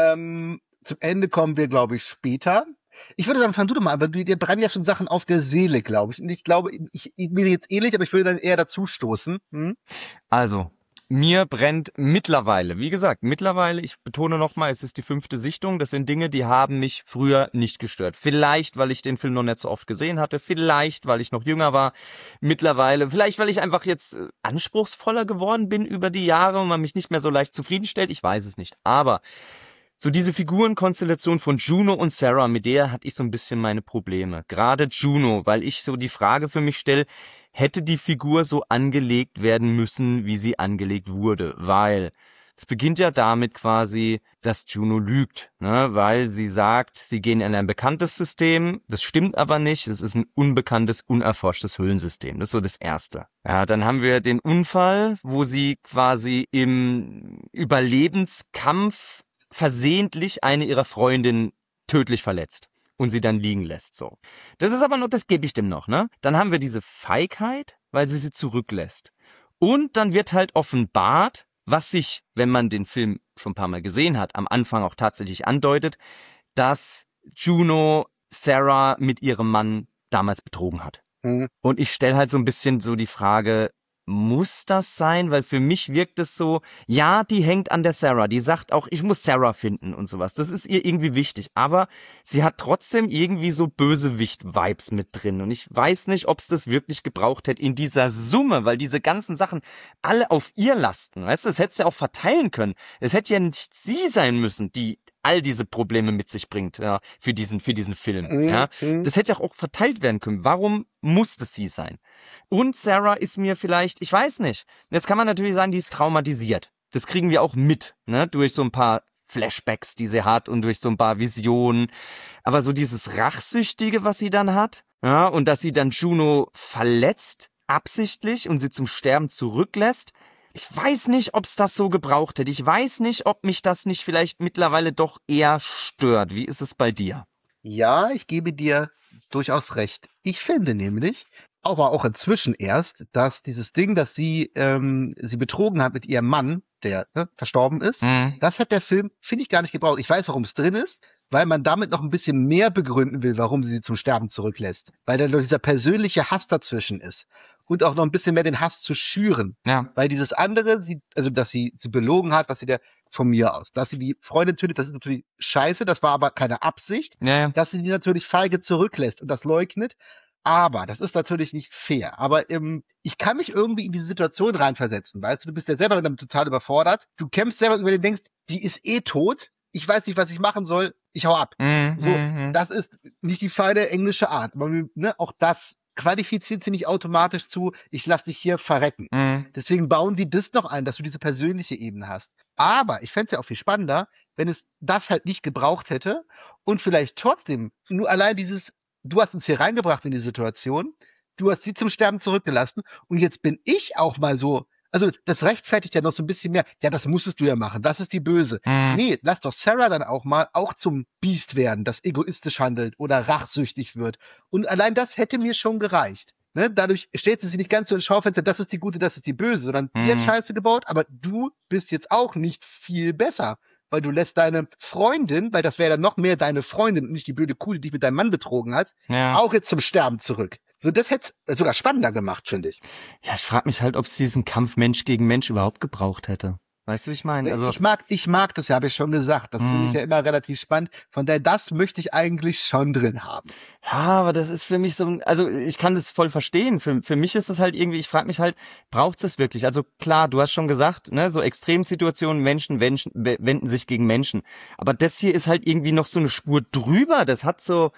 Speaker 3: Zum Ende kommen wir, glaube ich, später. Ich würde sagen, fang du doch mal an, weil dir brennen ja schon Sachen auf der Seele, glaube ich. Und ich glaube, mir jetzt ähnlich, aber ich würde dann eher dazu stoßen. Hm?
Speaker 2: Also, mir brennt mittlerweile, wie gesagt, ich betone nochmal, es ist die 5. Sichtung, das sind Dinge, die haben mich früher nicht gestört. Vielleicht, weil ich den Film noch nicht so oft gesehen hatte, vielleicht, weil ich noch jünger war, mittlerweile, vielleicht, weil ich einfach jetzt anspruchsvoller geworden bin über die Jahre und man mich nicht mehr so leicht zufriedenstellt, ich weiß es nicht. Aber so diese Figurenkonstellation von Juno und Sarah, mit der hatte ich so ein bisschen meine Probleme. Gerade Juno, weil ich so die Frage für mich stelle, hätte die Figur so angelegt werden müssen, wie sie angelegt wurde? Weil es beginnt ja damit quasi, dass Juno lügt, ne? Weil sie sagt, sie gehen in ein bekanntes System, das stimmt aber nicht, es ist ein unbekanntes, unerforschtes Höhlensystem. Das ist so das Erste. Ja, dann haben wir den Unfall, wo sie quasi im Überlebenskampf versehentlich eine ihrer Freundinnen tödlich verletzt und sie dann liegen lässt, so. Das ist aber noch, das gebe ich dem noch, ne? Dann haben wir diese Feigheit, weil sie zurücklässt. Und dann wird halt offenbart, was sich, wenn man den Film schon ein paar Mal gesehen hat, am Anfang auch tatsächlich andeutet, dass Juno Sarah mit ihrem Mann damals betrogen hat.
Speaker 3: Mhm.
Speaker 2: Und ich stelle halt so ein bisschen so die Frage, muss das sein? Weil für mich wirkt es so, ja, die hängt an der Sarah, die sagt auch, ich muss Sarah finden und sowas. Das ist ihr irgendwie wichtig, aber sie hat trotzdem irgendwie so Bösewicht-Vibes mit drin und ich weiß nicht, ob es das wirklich gebraucht hätte in dieser Summe, weil diese ganzen Sachen alle auf ihr lasten, weißt du, es hätte ja auch verteilen können. Es hätte ja nicht sie sein müssen, die all diese Probleme mit sich bringt, ja, für diesen Film, ja. Das hätte ja auch verteilt werden können. Warum muss es sie sein? Und Sarah ist mir vielleicht, ich weiß nicht. Jetzt kann man natürlich sagen, die ist traumatisiert. Das kriegen wir auch mit, ne, durch so ein paar Flashbacks, die sie hat und durch so ein paar Visionen. Aber so dieses Rachsüchtige, was sie dann hat, ja, und dass sie dann Juno verletzt, absichtlich, und sie zum Sterben zurücklässt, ich weiß nicht, ob es das so gebraucht hätte. Ich weiß nicht, ob mich das nicht vielleicht mittlerweile doch eher stört. Wie ist es bei dir?
Speaker 3: Ja, ich gebe dir durchaus recht. Ich finde nämlich, aber auch inzwischen erst, dass dieses Ding, dass sie betrogen hat mit ihrem Mann, der verstorben ist, das hat der Film, finde ich, gar nicht gebraucht. Ich weiß, warum es drin ist, weil man damit noch ein bisschen mehr begründen will, warum sie zum Sterben zurücklässt. Weil da dieser persönliche Hass dazwischen ist. Und auch noch ein bisschen mehr den Hass zu schüren.
Speaker 2: Ja.
Speaker 3: Weil dieses andere, dass sie belogen hat, dass sie von mir aus, dass sie die Freundin tötet, das ist natürlich scheiße, das war aber keine Absicht.
Speaker 2: Ja.
Speaker 3: Dass sie die natürlich feige zurücklässt und das leugnet. Aber das ist natürlich nicht fair. Aber ich kann mich irgendwie in diese Situation reinversetzen, weißt du bist ja selber damit total überfordert. Du kämpfst selber über den, denkst, die ist eh tot. Ich weiß nicht, was ich machen soll. Ich hau ab. So, das ist nicht die feine englische Art. Aber, ne, auch das qualifiziert sie nicht automatisch zu, ich lass dich hier verrecken. Deswegen bauen die das noch ein, dass du diese persönliche Ebene hast. Aber ich fände es ja auch viel spannender, wenn es das halt nicht gebraucht hätte und vielleicht trotzdem nur allein dieses, du hast uns hier reingebracht in die Situation, du hast sie zum Sterben zurückgelassen und jetzt bin ich auch mal so, also das rechtfertigt ja noch so ein bisschen mehr, ja, das musstest du ja machen, das ist die Böse. Nee, lass doch Sarah dann auch mal auch zum Biest werden, das egoistisch handelt oder rachsüchtig wird. Und allein das hätte mir schon gereicht. Ne? Dadurch stellt sie sich nicht ganz so ins Schaufenster, das ist die Gute, das ist die Böse, sondern die hat Scheiße gebaut, aber du bist jetzt auch nicht viel besser. Weil du lässt deine Freundin, weil das wäre dann noch mehr deine Freundin und nicht die blöde Kuh, die dich mit deinem Mann betrogen hat, auch jetzt zum Sterben zurück. So, das hätte es sogar spannender gemacht, finde ich.
Speaker 2: Ja, ich frage mich halt, ob sie diesen Kampf Mensch gegen Mensch überhaupt gebraucht hätte. Weißt du, wie ich meine? Also,
Speaker 3: ich mag das ja, habe ich schon gesagt. Das finde ich ja immer relativ spannend. Von daher, das möchte ich eigentlich schon drin haben.
Speaker 2: ja, aber das ist für mich so, also ich kann das voll verstehen. Für mich ist das halt irgendwie, ich frage mich halt, braucht's das wirklich? Also klar, du hast schon gesagt, ne, so Extremsituationen, Menschen wenden sich gegen Menschen. Aber das hier ist halt irgendwie noch so eine Spur drüber. Das hat so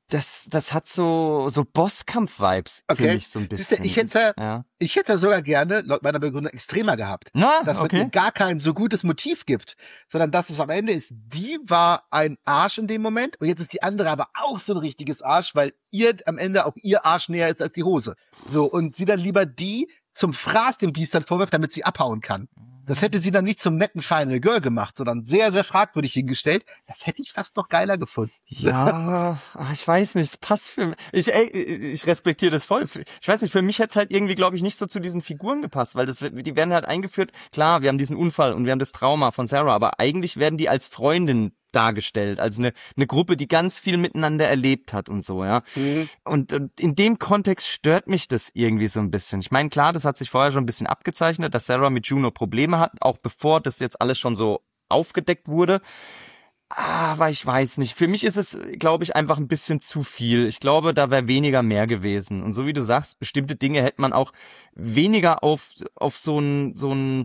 Speaker 2: Bosskampf-Vibes für mich so ein
Speaker 3: Siehst du,
Speaker 2: bisschen.
Speaker 3: ich hätte sogar gerne, laut meiner Begründung, extremer gehabt.
Speaker 2: Na,
Speaker 3: dass man ihr gar kein so gutes Motiv gibt, sondern dass es am Ende ist, die war ein Arsch in dem Moment und jetzt ist die andere aber auch so ein richtiges Arsch, weil ihr am Ende auch ihr Arsch näher ist als die Hose. So, und sie dann lieber die zum Fraß dem Biest dann vorwirft, damit sie abhauen kann. Das hätte sie dann nicht zum netten Final Girl gemacht, sondern sehr, sehr fragwürdig hingestellt. Das hätte ich fast noch geiler gefunden.
Speaker 2: Ja, ich weiß nicht, es passt für mich. Ich respektiere das voll. Ich weiß nicht, für mich hätte es halt irgendwie, glaube ich, nicht so zu diesen Figuren gepasst, weil die werden halt eingeführt. Klar, wir haben diesen Unfall und wir haben das Trauma von Sarah, aber eigentlich werden die als Freundin dargestellt, als eine Gruppe, die ganz viel miteinander erlebt hat und so, ja. Und in dem Kontext stört mich das irgendwie so ein bisschen. Ich meine, klar, das hat sich vorher schon ein bisschen abgezeichnet, dass Sarah mit Juno Probleme hat, auch bevor das jetzt alles schon so aufgedeckt wurde. Aber ich weiß nicht. Für mich ist es, glaube ich, einfach ein bisschen zu viel. Ich glaube, da wäre weniger mehr gewesen. Und so wie du sagst, bestimmte Dinge hätte man auch weniger auf so ein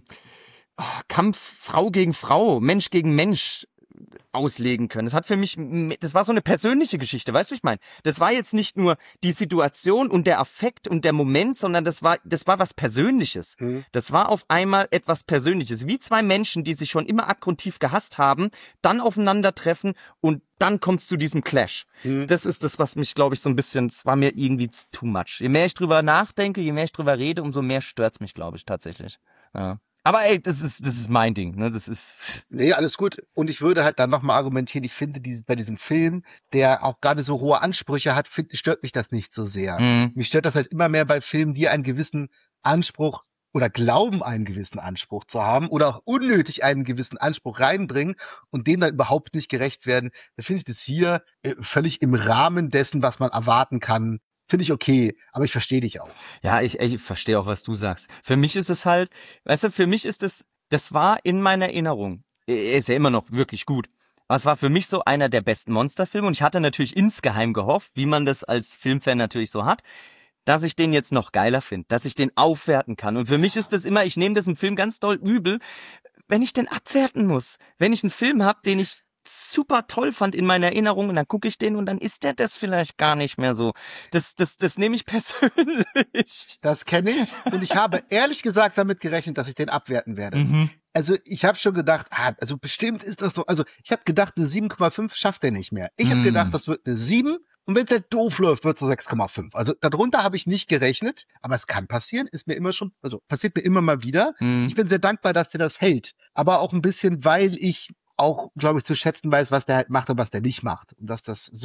Speaker 2: Kampf Frau gegen Frau, Mensch gegen Mensch auslegen können. Das war so eine persönliche Geschichte, weißt du, wie ich meine? Das war jetzt nicht nur die Situation und der Affekt und der Moment, sondern das war was Persönliches. Das war auf einmal etwas Persönliches. Wie zwei Menschen, die sich schon immer abgrundtief gehasst haben, dann aufeinandertreffen und dann kommt's zu diesem Clash. Das ist das, was mich, glaube ich, so ein bisschen, es war mir irgendwie too much. Je mehr ich drüber nachdenke, je mehr ich drüber rede, umso mehr stört's mich, glaube ich, tatsächlich. Ja. Aber ey, das ist mein Ding, ne?
Speaker 3: Nee, alles gut. Und ich würde halt dann nochmal argumentieren, ich finde bei diesem Film, der auch gerade so hohe Ansprüche hat, stört mich das nicht so sehr. Mich stört das halt immer mehr bei Filmen, die einen gewissen Anspruch oder glauben, einen gewissen Anspruch zu haben oder auch unnötig einen gewissen Anspruch reinbringen und dem dann überhaupt nicht gerecht werden. Da finde ich das hier völlig im Rahmen dessen, was man erwarten kann. Finde ich okay, aber ich verstehe dich auch.
Speaker 2: Ja, ich verstehe auch, was du sagst. Für mich ist es halt, weißt du, für mich ist das war in meiner Erinnerung, er ist ja immer noch wirklich gut, aber es war für mich so einer der besten Monsterfilme und ich hatte natürlich insgeheim gehofft, wie man das als Filmfan natürlich so hat, dass ich den jetzt noch geiler finde, dass ich den aufwerten kann. Und für mich ist das immer, ich nehme das im Film ganz doll übel, wenn ich den abwerten muss. Wenn ich einen Film habe, den ich super toll fand in meiner Erinnerung und dann gucke ich den und dann ist der das vielleicht gar nicht mehr so. Das nehme ich persönlich.
Speaker 3: Das kenne ich und ich habe ehrlich gesagt damit gerechnet, dass ich den abwerten werde. Also ich habe schon gedacht, also bestimmt ist das so, also ich habe gedacht, eine 7,5 schafft er nicht mehr. Ich habe gedacht, das wird eine 7 und wenn es halt doof läuft, wird es 6,5. Also darunter habe ich nicht gerechnet, aber es kann passieren, passiert mir immer mal wieder. Ich bin sehr dankbar, dass der das hält, aber auch ein bisschen, weil ich auch, glaube ich, zu schätzen weiß, was der halt macht und was der nicht macht. Und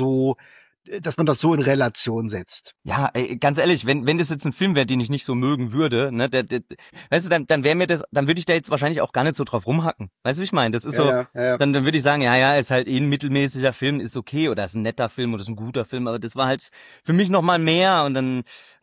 Speaker 3: dass man das so in Relation setzt.
Speaker 2: Ja, ey, ganz ehrlich, wenn das jetzt ein Film wäre, den ich nicht so mögen würde, ne, weißt du, dann wäre mir dann würde ich da jetzt wahrscheinlich auch gar nicht so drauf rumhacken. Weißt du, wie ich meine? Das ist
Speaker 3: ja.
Speaker 2: Dann würde ich sagen, ja, ist halt ein mittelmäßiger Film, ist okay, oder ist ein netter Film oder ist ein guter Film, aber das war halt für mich noch mal mehr und dann,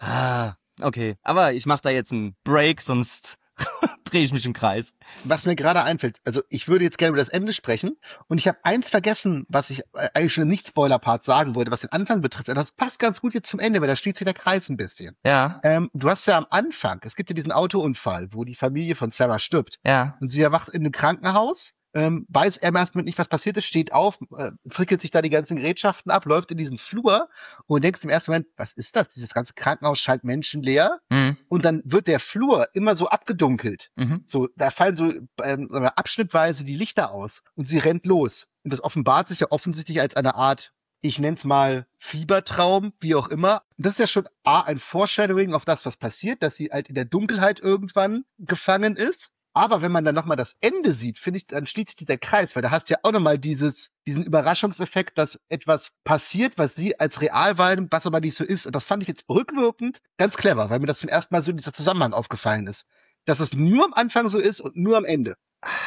Speaker 2: okay. Aber ich mache da jetzt einen Break, sonst drehe ich mich im Kreis.
Speaker 3: Was mir gerade einfällt, also ich würde jetzt gerne über das Ende sprechen und ich habe eins vergessen, was ich eigentlich schon im Nicht-Spoiler-Part sagen wollte, was den Anfang betrifft. Und das passt ganz gut jetzt zum Ende, weil da schließt sich der Kreis ein bisschen.
Speaker 2: Ja.
Speaker 3: Du hast ja am Anfang, es gibt ja diesen Autounfall, wo die Familie von Sarah stirbt.
Speaker 2: Ja.
Speaker 3: Und sie erwacht in einem Krankenhaus weiß er im ersten Moment nicht, was passiert ist, steht auf, frickelt sich da die ganzen Gerätschaften ab, läuft in diesen Flur und denkst im ersten Moment, was ist das? Dieses ganze Krankenhaus scheint menschenleer.
Speaker 2: Mhm.
Speaker 3: Und dann wird der Flur immer so abgedunkelt.
Speaker 2: Mhm.
Speaker 3: So, da fallen so abschnittweise die Lichter aus und sie rennt los. Und das offenbart sich ja offensichtlich als eine Art, ich nenn's mal Fiebertraum, wie auch immer. Und das ist ja schon ein Foreshadowing auf das, was passiert, dass sie halt in der Dunkelheit irgendwann gefangen ist. Aber wenn man dann nochmal das Ende sieht, finde ich, dann schließt sich dieser Kreis, weil da hast du ja auch nochmal diesen Überraschungseffekt, dass etwas passiert, was sie als real wahrnimmt, was aber nicht so ist. Und das fand ich jetzt rückwirkend ganz clever, weil mir das zum ersten Mal so in dieser Zusammenhang aufgefallen ist. Dass es nur am Anfang so ist und nur am Ende.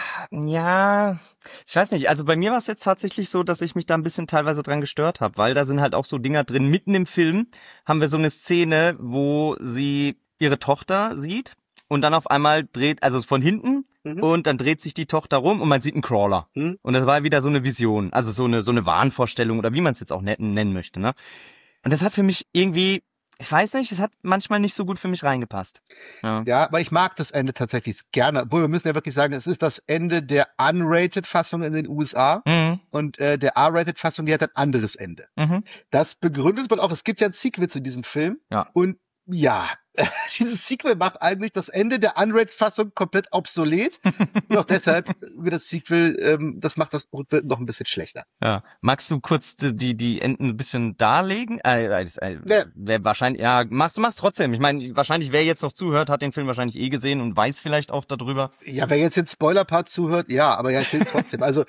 Speaker 2: Ja, ich weiß nicht. Also bei mir war es jetzt tatsächlich so, dass ich mich da ein bisschen teilweise dran gestört habe, weil da sind halt auch so Dinger drin. Mitten im Film haben wir so eine Szene, wo sie ihre Tochter sieht und dann auf einmal dreht, also von hinten, und dann dreht sich die Tochter rum und man sieht einen Crawler. Und das war wieder so eine Vision, also so eine Wahnvorstellung oder wie man es jetzt auch nennen möchte, ne? Und das hat für mich irgendwie, ich weiß nicht, es hat manchmal nicht so gut für mich reingepasst.
Speaker 3: Ja, aber ich mag das Ende tatsächlich gerne. Obwohl, wir müssen ja wirklich sagen, es ist das Ende der Unrated-Fassung in den USA. Und der R-Rated-Fassung, die hat ein anderes Ende. Das begründet man auch, es gibt ja ein Sequel zu diesem Film.
Speaker 2: Ja.
Speaker 3: Und ja, dieses Sequel macht eigentlich das Ende der Unrated-Fassung komplett obsolet. Und auch deshalb, über das Sequel, das macht das noch ein bisschen schlechter.
Speaker 2: Ja. Magst du kurz die Enden ein bisschen darlegen? Wahrscheinlich, ja, mach's trotzdem. Ich meine, wahrscheinlich, wer jetzt noch zuhört, hat den Film wahrscheinlich eh gesehen und weiß vielleicht auch darüber.
Speaker 3: Ja, wer jetzt den Spoiler-Part zuhört, ja, aber ja, ich will trotzdem. Also,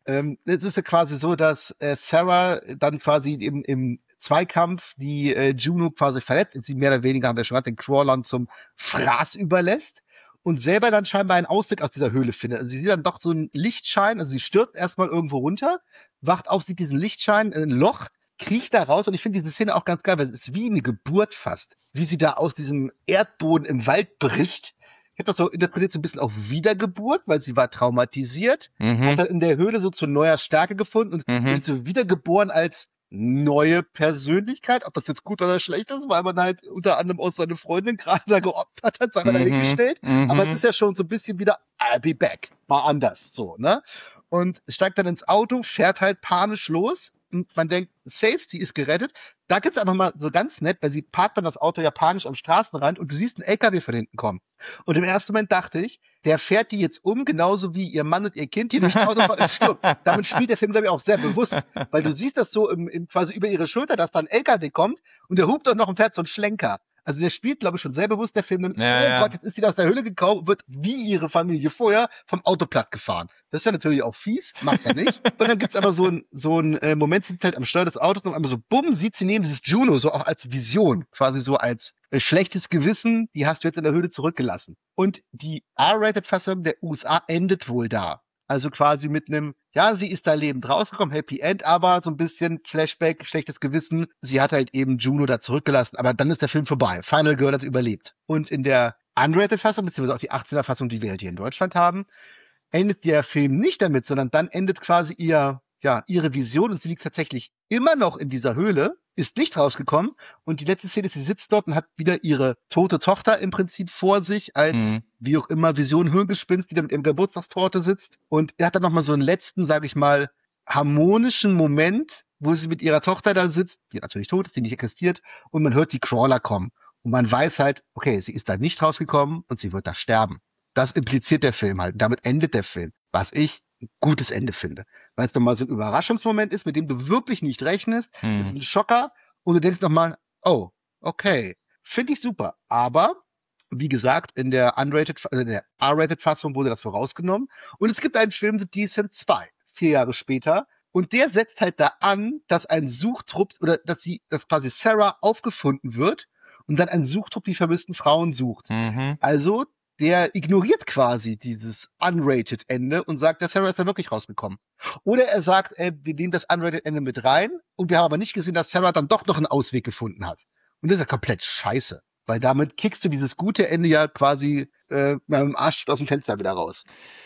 Speaker 3: es ist ja quasi so, dass Sarah dann quasi im Zweikampf die Juno quasi verletzt und sie mehr oder weniger, haben wir schon gesagt, den Crawlern zum Fraß überlässt und selber dann scheinbar einen Ausweg aus dieser Höhle findet. Also sie sieht dann doch so einen Lichtschein, also sie stürzt erstmal irgendwo runter, wacht auf, sieht diesen Lichtschein, ein Loch, kriecht da raus und ich finde diese Szene auch ganz geil, weil es ist wie eine Geburt fast, wie sie da aus diesem Erdboden im Wald bricht. Ich habe das so interpretiert so ein bisschen auf Wiedergeburt, weil sie war traumatisiert, hat dann in der Höhle so zu neuer Stärke gefunden und ist so wiedergeboren als neue Persönlichkeit. Ob das jetzt gut oder schlecht ist, weil man halt unter anderem auch seine Freundin gerade da geopfert hat, sei mal dahingestellt. Aber es ist ja schon so ein bisschen wieder I'll be back. Mal anders, so, ne? Und steigt dann ins Auto, fährt halt panisch los und man denkt, safe, sie ist gerettet. Da gibt's einfach mal so ganz nett, weil sie parkt dann das Auto ja panisch am Straßenrand und du siehst einen LKW von hinten kommen. Und im ersten Moment dachte ich, der fährt die jetzt um, genauso wie ihr Mann und ihr Kind, die durch das Auto fahren und stirbt. Damit spielt der Film, glaube ich, auch sehr bewusst, weil du siehst das so quasi über ihre Schulter, dass da ein LKW kommt und der hupt doch noch und fährt so einen Schlenker. Also der spielt, glaube ich, schon sehr bewusst, der Film, Gott, jetzt ist sie aus der Höhle gekommen, wird wie ihre Familie vorher vom Auto platt gefahren. Das wäre natürlich auch fies, macht er nicht. Und dann gibt's aber so ein Moment, sitzt halt am Steuer des Autos und einmal so, bumm, sieht sie neben sich Juno, so auch als Vision, quasi so als schlechtes Gewissen, die hast du jetzt in der Höhle zurückgelassen. Und die R-Rated-Fassung der USA endet wohl da. Also quasi mit einem, ja, sie ist da lebend rausgekommen, Happy End, aber so ein bisschen Flashback, schlechtes Gewissen. Sie hat halt eben Juno da zurückgelassen, aber dann ist der Film vorbei. Final Girl hat überlebt. Und in der Unrated-Fassung, beziehungsweise auch die 18er-Fassung, die wir halt hier in Deutschland haben, endet der Film nicht damit, sondern dann endet quasi ihre Vision und sie liegt tatsächlich immer noch in dieser Höhle, ist nicht rausgekommen und die letzte Szene ist, sie sitzt dort und hat wieder ihre tote Tochter im Prinzip vor sich als, wie auch immer, Vision Hirngespinst, die da mit ihrem Geburtstagstorte sitzt und er hat dann nochmal so einen letzten, sage ich mal, harmonischen Moment, wo sie mit ihrer Tochter da sitzt, die natürlich tot ist, die nicht existiert und man hört die Crawler kommen und man weiß halt, okay, sie ist da nicht rausgekommen und sie wird da sterben. Das impliziert der Film halt. Damit endet der Film, was ich ein gutes Ende finde. Weil es nochmal so ein Überraschungsmoment ist, mit dem du wirklich nicht rechnest. Es ist ein Schocker und du denkst nochmal, oh, okay, finde ich super. Aber, wie gesagt, in der R-Rated-Fassung wurde das vorausgenommen. Und es gibt einen Film, The Descent 2, 4 Jahre später. Und der setzt halt da an, dass ein Suchtrupp, oder dass quasi Sarah aufgefunden wird und dann ein Suchtrupp die vermissten Frauen sucht. Also, der ignoriert quasi dieses Unrated-Ende und sagt, der Sarah ist da wirklich rausgekommen. Oder er sagt, wir nehmen das Unrated-Ende mit rein und wir haben aber nicht gesehen, dass Sarah dann doch noch einen Ausweg gefunden hat. Und das ist ja komplett scheiße. Weil damit kickst du dieses gute Ende ja quasi mit dem Arsch aus dem Fenster wieder raus.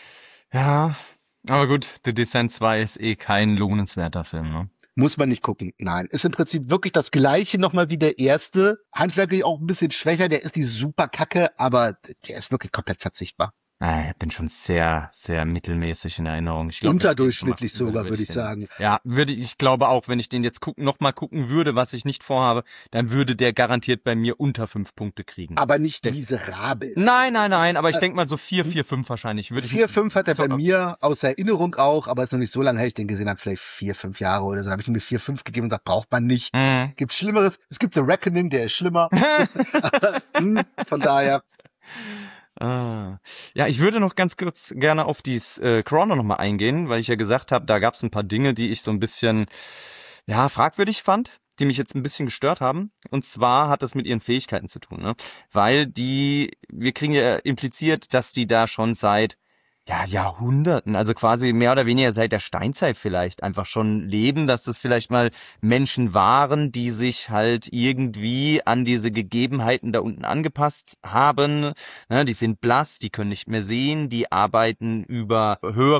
Speaker 2: Ja, aber gut, The Descent 2 ist eh kein lohnenswerter Film, ne?
Speaker 3: Muss man nicht gucken. Nein, ist im Prinzip wirklich das Gleiche nochmal wie der erste. Handwerklich auch ein bisschen schwächer, der ist die super Kacke, aber der ist wirklich komplett verzichtbar.
Speaker 2: Ich habe den schon sehr, sehr mittelmäßig in Erinnerung. Ich glaube,
Speaker 3: Unterdurchschnittlich sogar, würde ich sagen.
Speaker 2: Ja, ich glaube auch, wenn ich den jetzt nochmal gucken würde, was ich nicht vorhabe, dann würde der garantiert bei mir unter 5 Punkte kriegen.
Speaker 3: Aber nicht miserabel.
Speaker 2: Nein, aber ich denke mal so 4, 5 wahrscheinlich.
Speaker 3: 4, 5 hat er bei mir aus Erinnerung auch, aber ist noch nicht so lange her, ich den gesehen habe, vielleicht 4, 5 Jahre oder so. Habe ich ihm 4, 5 gegeben und gesagt, braucht man nicht. Gibt's Schlimmeres. Es gibt The Reckoning, der ist schlimmer. Von daher.
Speaker 2: Ja, ich würde noch ganz kurz gerne auf die Corona nochmal eingehen, weil ich ja gesagt habe, da gab es ein paar Dinge, die ich so ein bisschen fragwürdig fand, die mich jetzt ein bisschen gestört haben. Und zwar hat das mit ihren Fähigkeiten zu tun, ne? Weil wir kriegen ja impliziert, dass die da schon seit Jahrhunderten, also quasi mehr oder weniger seit der Steinzeit vielleicht einfach schon leben, dass das vielleicht mal Menschen waren, die sich halt irgendwie an diese Gegebenheiten da unten angepasst haben. Ne, die sind blass, die können nicht mehr sehen, die arbeiten über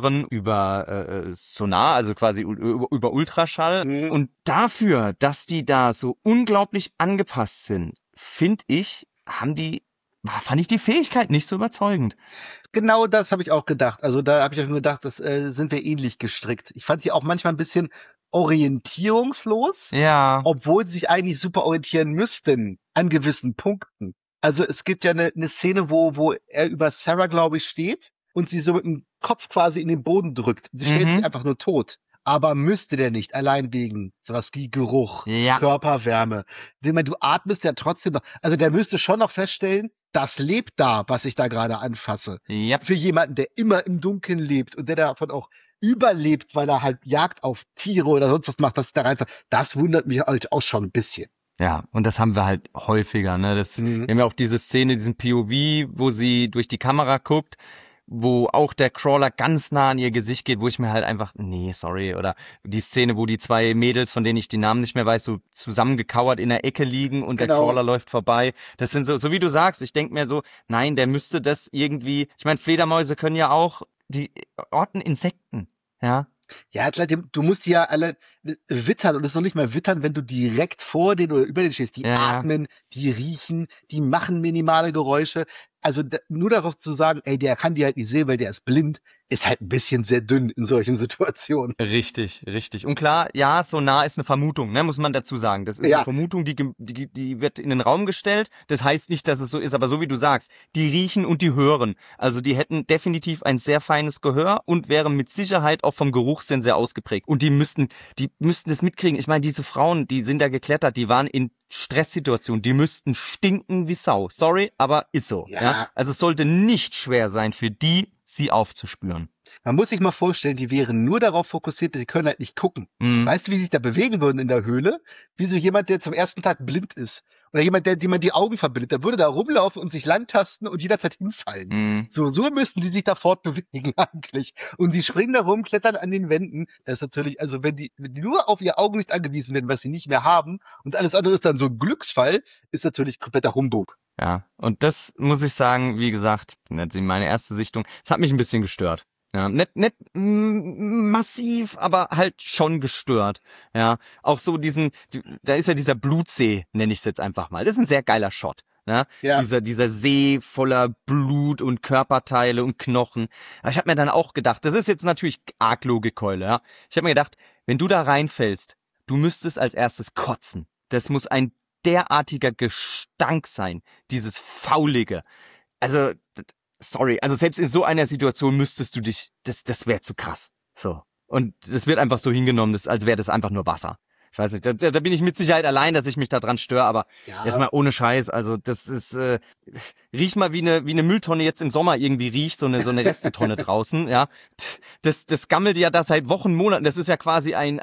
Speaker 2: Sonar, also quasi über Ultraschall. Und dafür, dass die da so unglaublich angepasst sind, fand ich die Fähigkeit nicht so überzeugend.
Speaker 3: Genau das habe ich auch gedacht. Also da habe ich auch schon gedacht, das sind wir ähnlich gestrickt. Ich fand sie auch manchmal ein bisschen orientierungslos, obwohl sie sich eigentlich super orientieren müssten an gewissen Punkten. Also es gibt ja eine Szene, wo er über Sarah, glaube ich, steht und sie so mit dem Kopf quasi in den Boden drückt. Sie stellt sich einfach nur tot. Aber müsste der nicht, allein wegen sowas wie Geruch, Körperwärme. Ich meine, du atmest ja trotzdem noch. Also der müsste schon noch feststellen, das lebt da, was ich da gerade anfasse. Für jemanden, der immer im Dunkeln lebt und der davon auch überlebt, weil er halt Jagd auf Tiere oder sonst was macht, das da rein. Das wundert mich halt auch schon ein bisschen.
Speaker 2: Ja, und das haben wir halt häufiger, ne? Wir haben ja auch diese Szene, diesen POV, wo sie durch die Kamera guckt, wo auch der Crawler ganz nah an ihr Gesicht geht, wo ich mir halt einfach, oder die Szene, wo die zwei Mädels, von denen ich die Namen nicht mehr weiß, so zusammengekauert in der Ecke liegen und der Crawler läuft vorbei. Das sind so wie du sagst, ich denke mir so, nein, der müsste das irgendwie, ich meine, Fledermäuse können ja auch, die orten Insekten, ja.
Speaker 3: Ja, klar, du musst die ja alle wittern und es ist noch nicht mal wittern, wenn du direkt vor denen oder über denen stehst. Die atmen, die riechen, die machen minimale Geräusche. Also nur darauf zu sagen, ey, der kann die halt nicht sehen, weil der ist blind, ist halt ein bisschen sehr dünn in solchen Situationen.
Speaker 2: Richtig. Und klar, ja, Sonar ist eine Vermutung, ne, muss man dazu sagen. Das ist eine Vermutung, die wird in den Raum gestellt. Das heißt nicht, dass es so ist, aber so wie du sagst, die riechen und die hören. Also die hätten definitiv ein sehr feines Gehör und wären mit Sicherheit auch vom Geruchssinn sehr ausgeprägt. Und die müssten das mitkriegen. Ich meine, diese Frauen, die sind da geklettert, die waren in Stresssituationen, die müssten stinken wie Sau. Sorry, aber ist so. Ja? Also es sollte nicht schwer sein für die, sie aufzuspüren.
Speaker 3: Man muss sich mal vorstellen, die wären nur darauf fokussiert, sie können halt nicht gucken. Weißt du, wie sie sich da bewegen würden in der Höhle? Wie so jemand, der zum ersten Tag blind ist. Oder jemand, dem man die Augen verbindet. Der würde da rumlaufen und sich langtasten und jederzeit hinfallen. So müssten die sich da fortbewegen eigentlich. Und die springen da rum, klettern an den Wänden. Das ist natürlich, also wenn die nur auf ihr Augenlicht angewiesen werden, was sie nicht mehr haben, und alles andere ist dann so ein Glücksfall, ist natürlich kompletter Humbug.
Speaker 2: Ja, und das muss ich sagen, wie gesagt, meine erste Sichtung, es hat mich ein bisschen gestört. Ja, nicht massiv, aber halt schon gestört. Ja, auch so da ist ja dieser Blutsee, nenne ich es jetzt einfach mal. Das ist ein sehr geiler Shot. Ja? Dieser See voller Blut und Körperteile und Knochen. Aber ich habe mir dann auch gedacht, das ist jetzt natürlich arg Logikkeule, ja. Ich habe mir gedacht, wenn du da reinfällst, du müsstest als erstes kotzen. Das muss ein derartiger Gestank sein, dieses Faulige. Also, sorry, also selbst in so einer Situation müsstest du das wäre zu krass. So. Und das wird einfach so hingenommen, als wäre das einfach nur Wasser. Ich weiß nicht, da bin ich mit Sicherheit allein, dass ich mich da dran störe, aber jetzt mal ohne Scheiß, also das ist, riech mal wie eine Mülltonne jetzt im Sommer irgendwie riecht, so eine Restetonne draußen, ja. Das gammelt ja da seit Wochen, Monaten, das ist ja quasi ein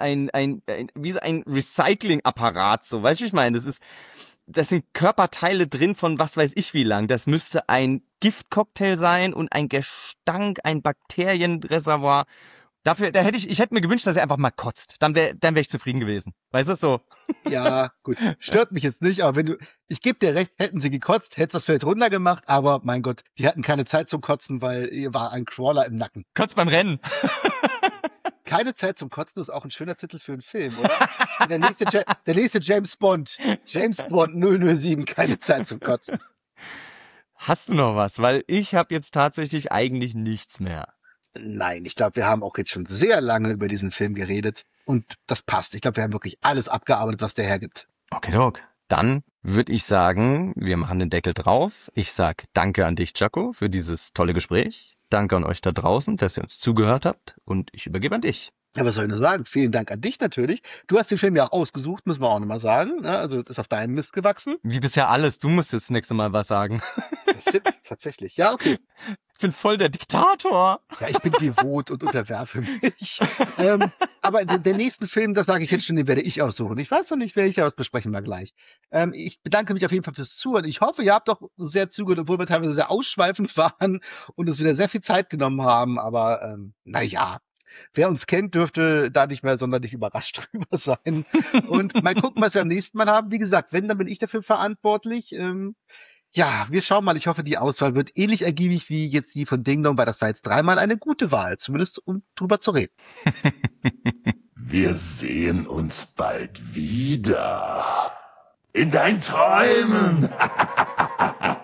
Speaker 2: Recyclingapparat, so, weißt du, wie ich meine, das sind Körperteile drin von was weiß ich wie lang. Das müsste ein Giftcocktail sein und ein Gestank, ein Bakterienreservoir. Ich hätte mir gewünscht, dass er einfach mal kotzt. Dann wär ich zufrieden gewesen. Weißt du, so?
Speaker 3: Ja, gut. Stört mich jetzt nicht, aber ich gebe dir recht, hätten sie gekotzt, hättest das vielleicht runtergemacht, aber mein Gott, die hatten keine Zeit zum Kotzen, weil ihr war ein Crawler im Nacken.
Speaker 2: Kotzt beim Rennen.
Speaker 3: Keine Zeit zum Kotzen ist auch ein schöner Titel für einen Film, oder? Der nächste James Bond. James Bond 007, keine Zeit zum Kotzen.
Speaker 2: Hast du noch was? Weil ich habe jetzt tatsächlich eigentlich nichts mehr.
Speaker 3: Nein, ich glaube, wir haben auch jetzt schon sehr lange über diesen Film geredet und das passt. Ich glaube, wir haben wirklich alles abgearbeitet, was der hergibt.
Speaker 2: Okay, Doc. Dann würde ich sagen, wir machen den Deckel drauf. Ich sag danke an dich, Jaco, für dieses tolle Gespräch. Danke an euch da draußen, dass ihr uns zugehört habt und ich übergebe an dich.
Speaker 3: Ja, was soll ich nur sagen? Vielen Dank an dich natürlich. Du hast den Film ja auch ausgesucht, müssen wir auch nochmal sagen. Ja, also ist auf deinem Mist gewachsen.
Speaker 2: Wie bisher alles, du musst jetzt das nächste Mal was sagen.
Speaker 3: Das stimmt, tatsächlich. Ja, okay.
Speaker 2: Ich bin voll der Diktator.
Speaker 3: Ja, ich bin devot und unterwerfe mich. Aber den nächsten Film, das sage ich jetzt schon, den werde ich aussuchen. Ich weiß noch nicht, welcher, das besprechen wir gleich. Ich bedanke mich auf jeden Fall fürs Zuhören. Ich hoffe, ihr habt doch sehr zugehört, obwohl wir teilweise sehr ausschweifend waren und uns wieder sehr viel Zeit genommen haben. Aber naja, wer uns kennt, dürfte da nicht mehr sonderlich überrascht drüber sein. Und mal gucken, was wir am nächsten Mal haben. Wie gesagt, wenn, dann bin ich dafür verantwortlich. Ja, wir schauen mal. Ich hoffe, die Auswahl wird ähnlich ergiebig wie jetzt die von Ding Dong, weil das war jetzt 3-mal eine gute Wahl, zumindest um drüber zu reden.
Speaker 1: Wir sehen uns bald wieder. In deinen Träumen.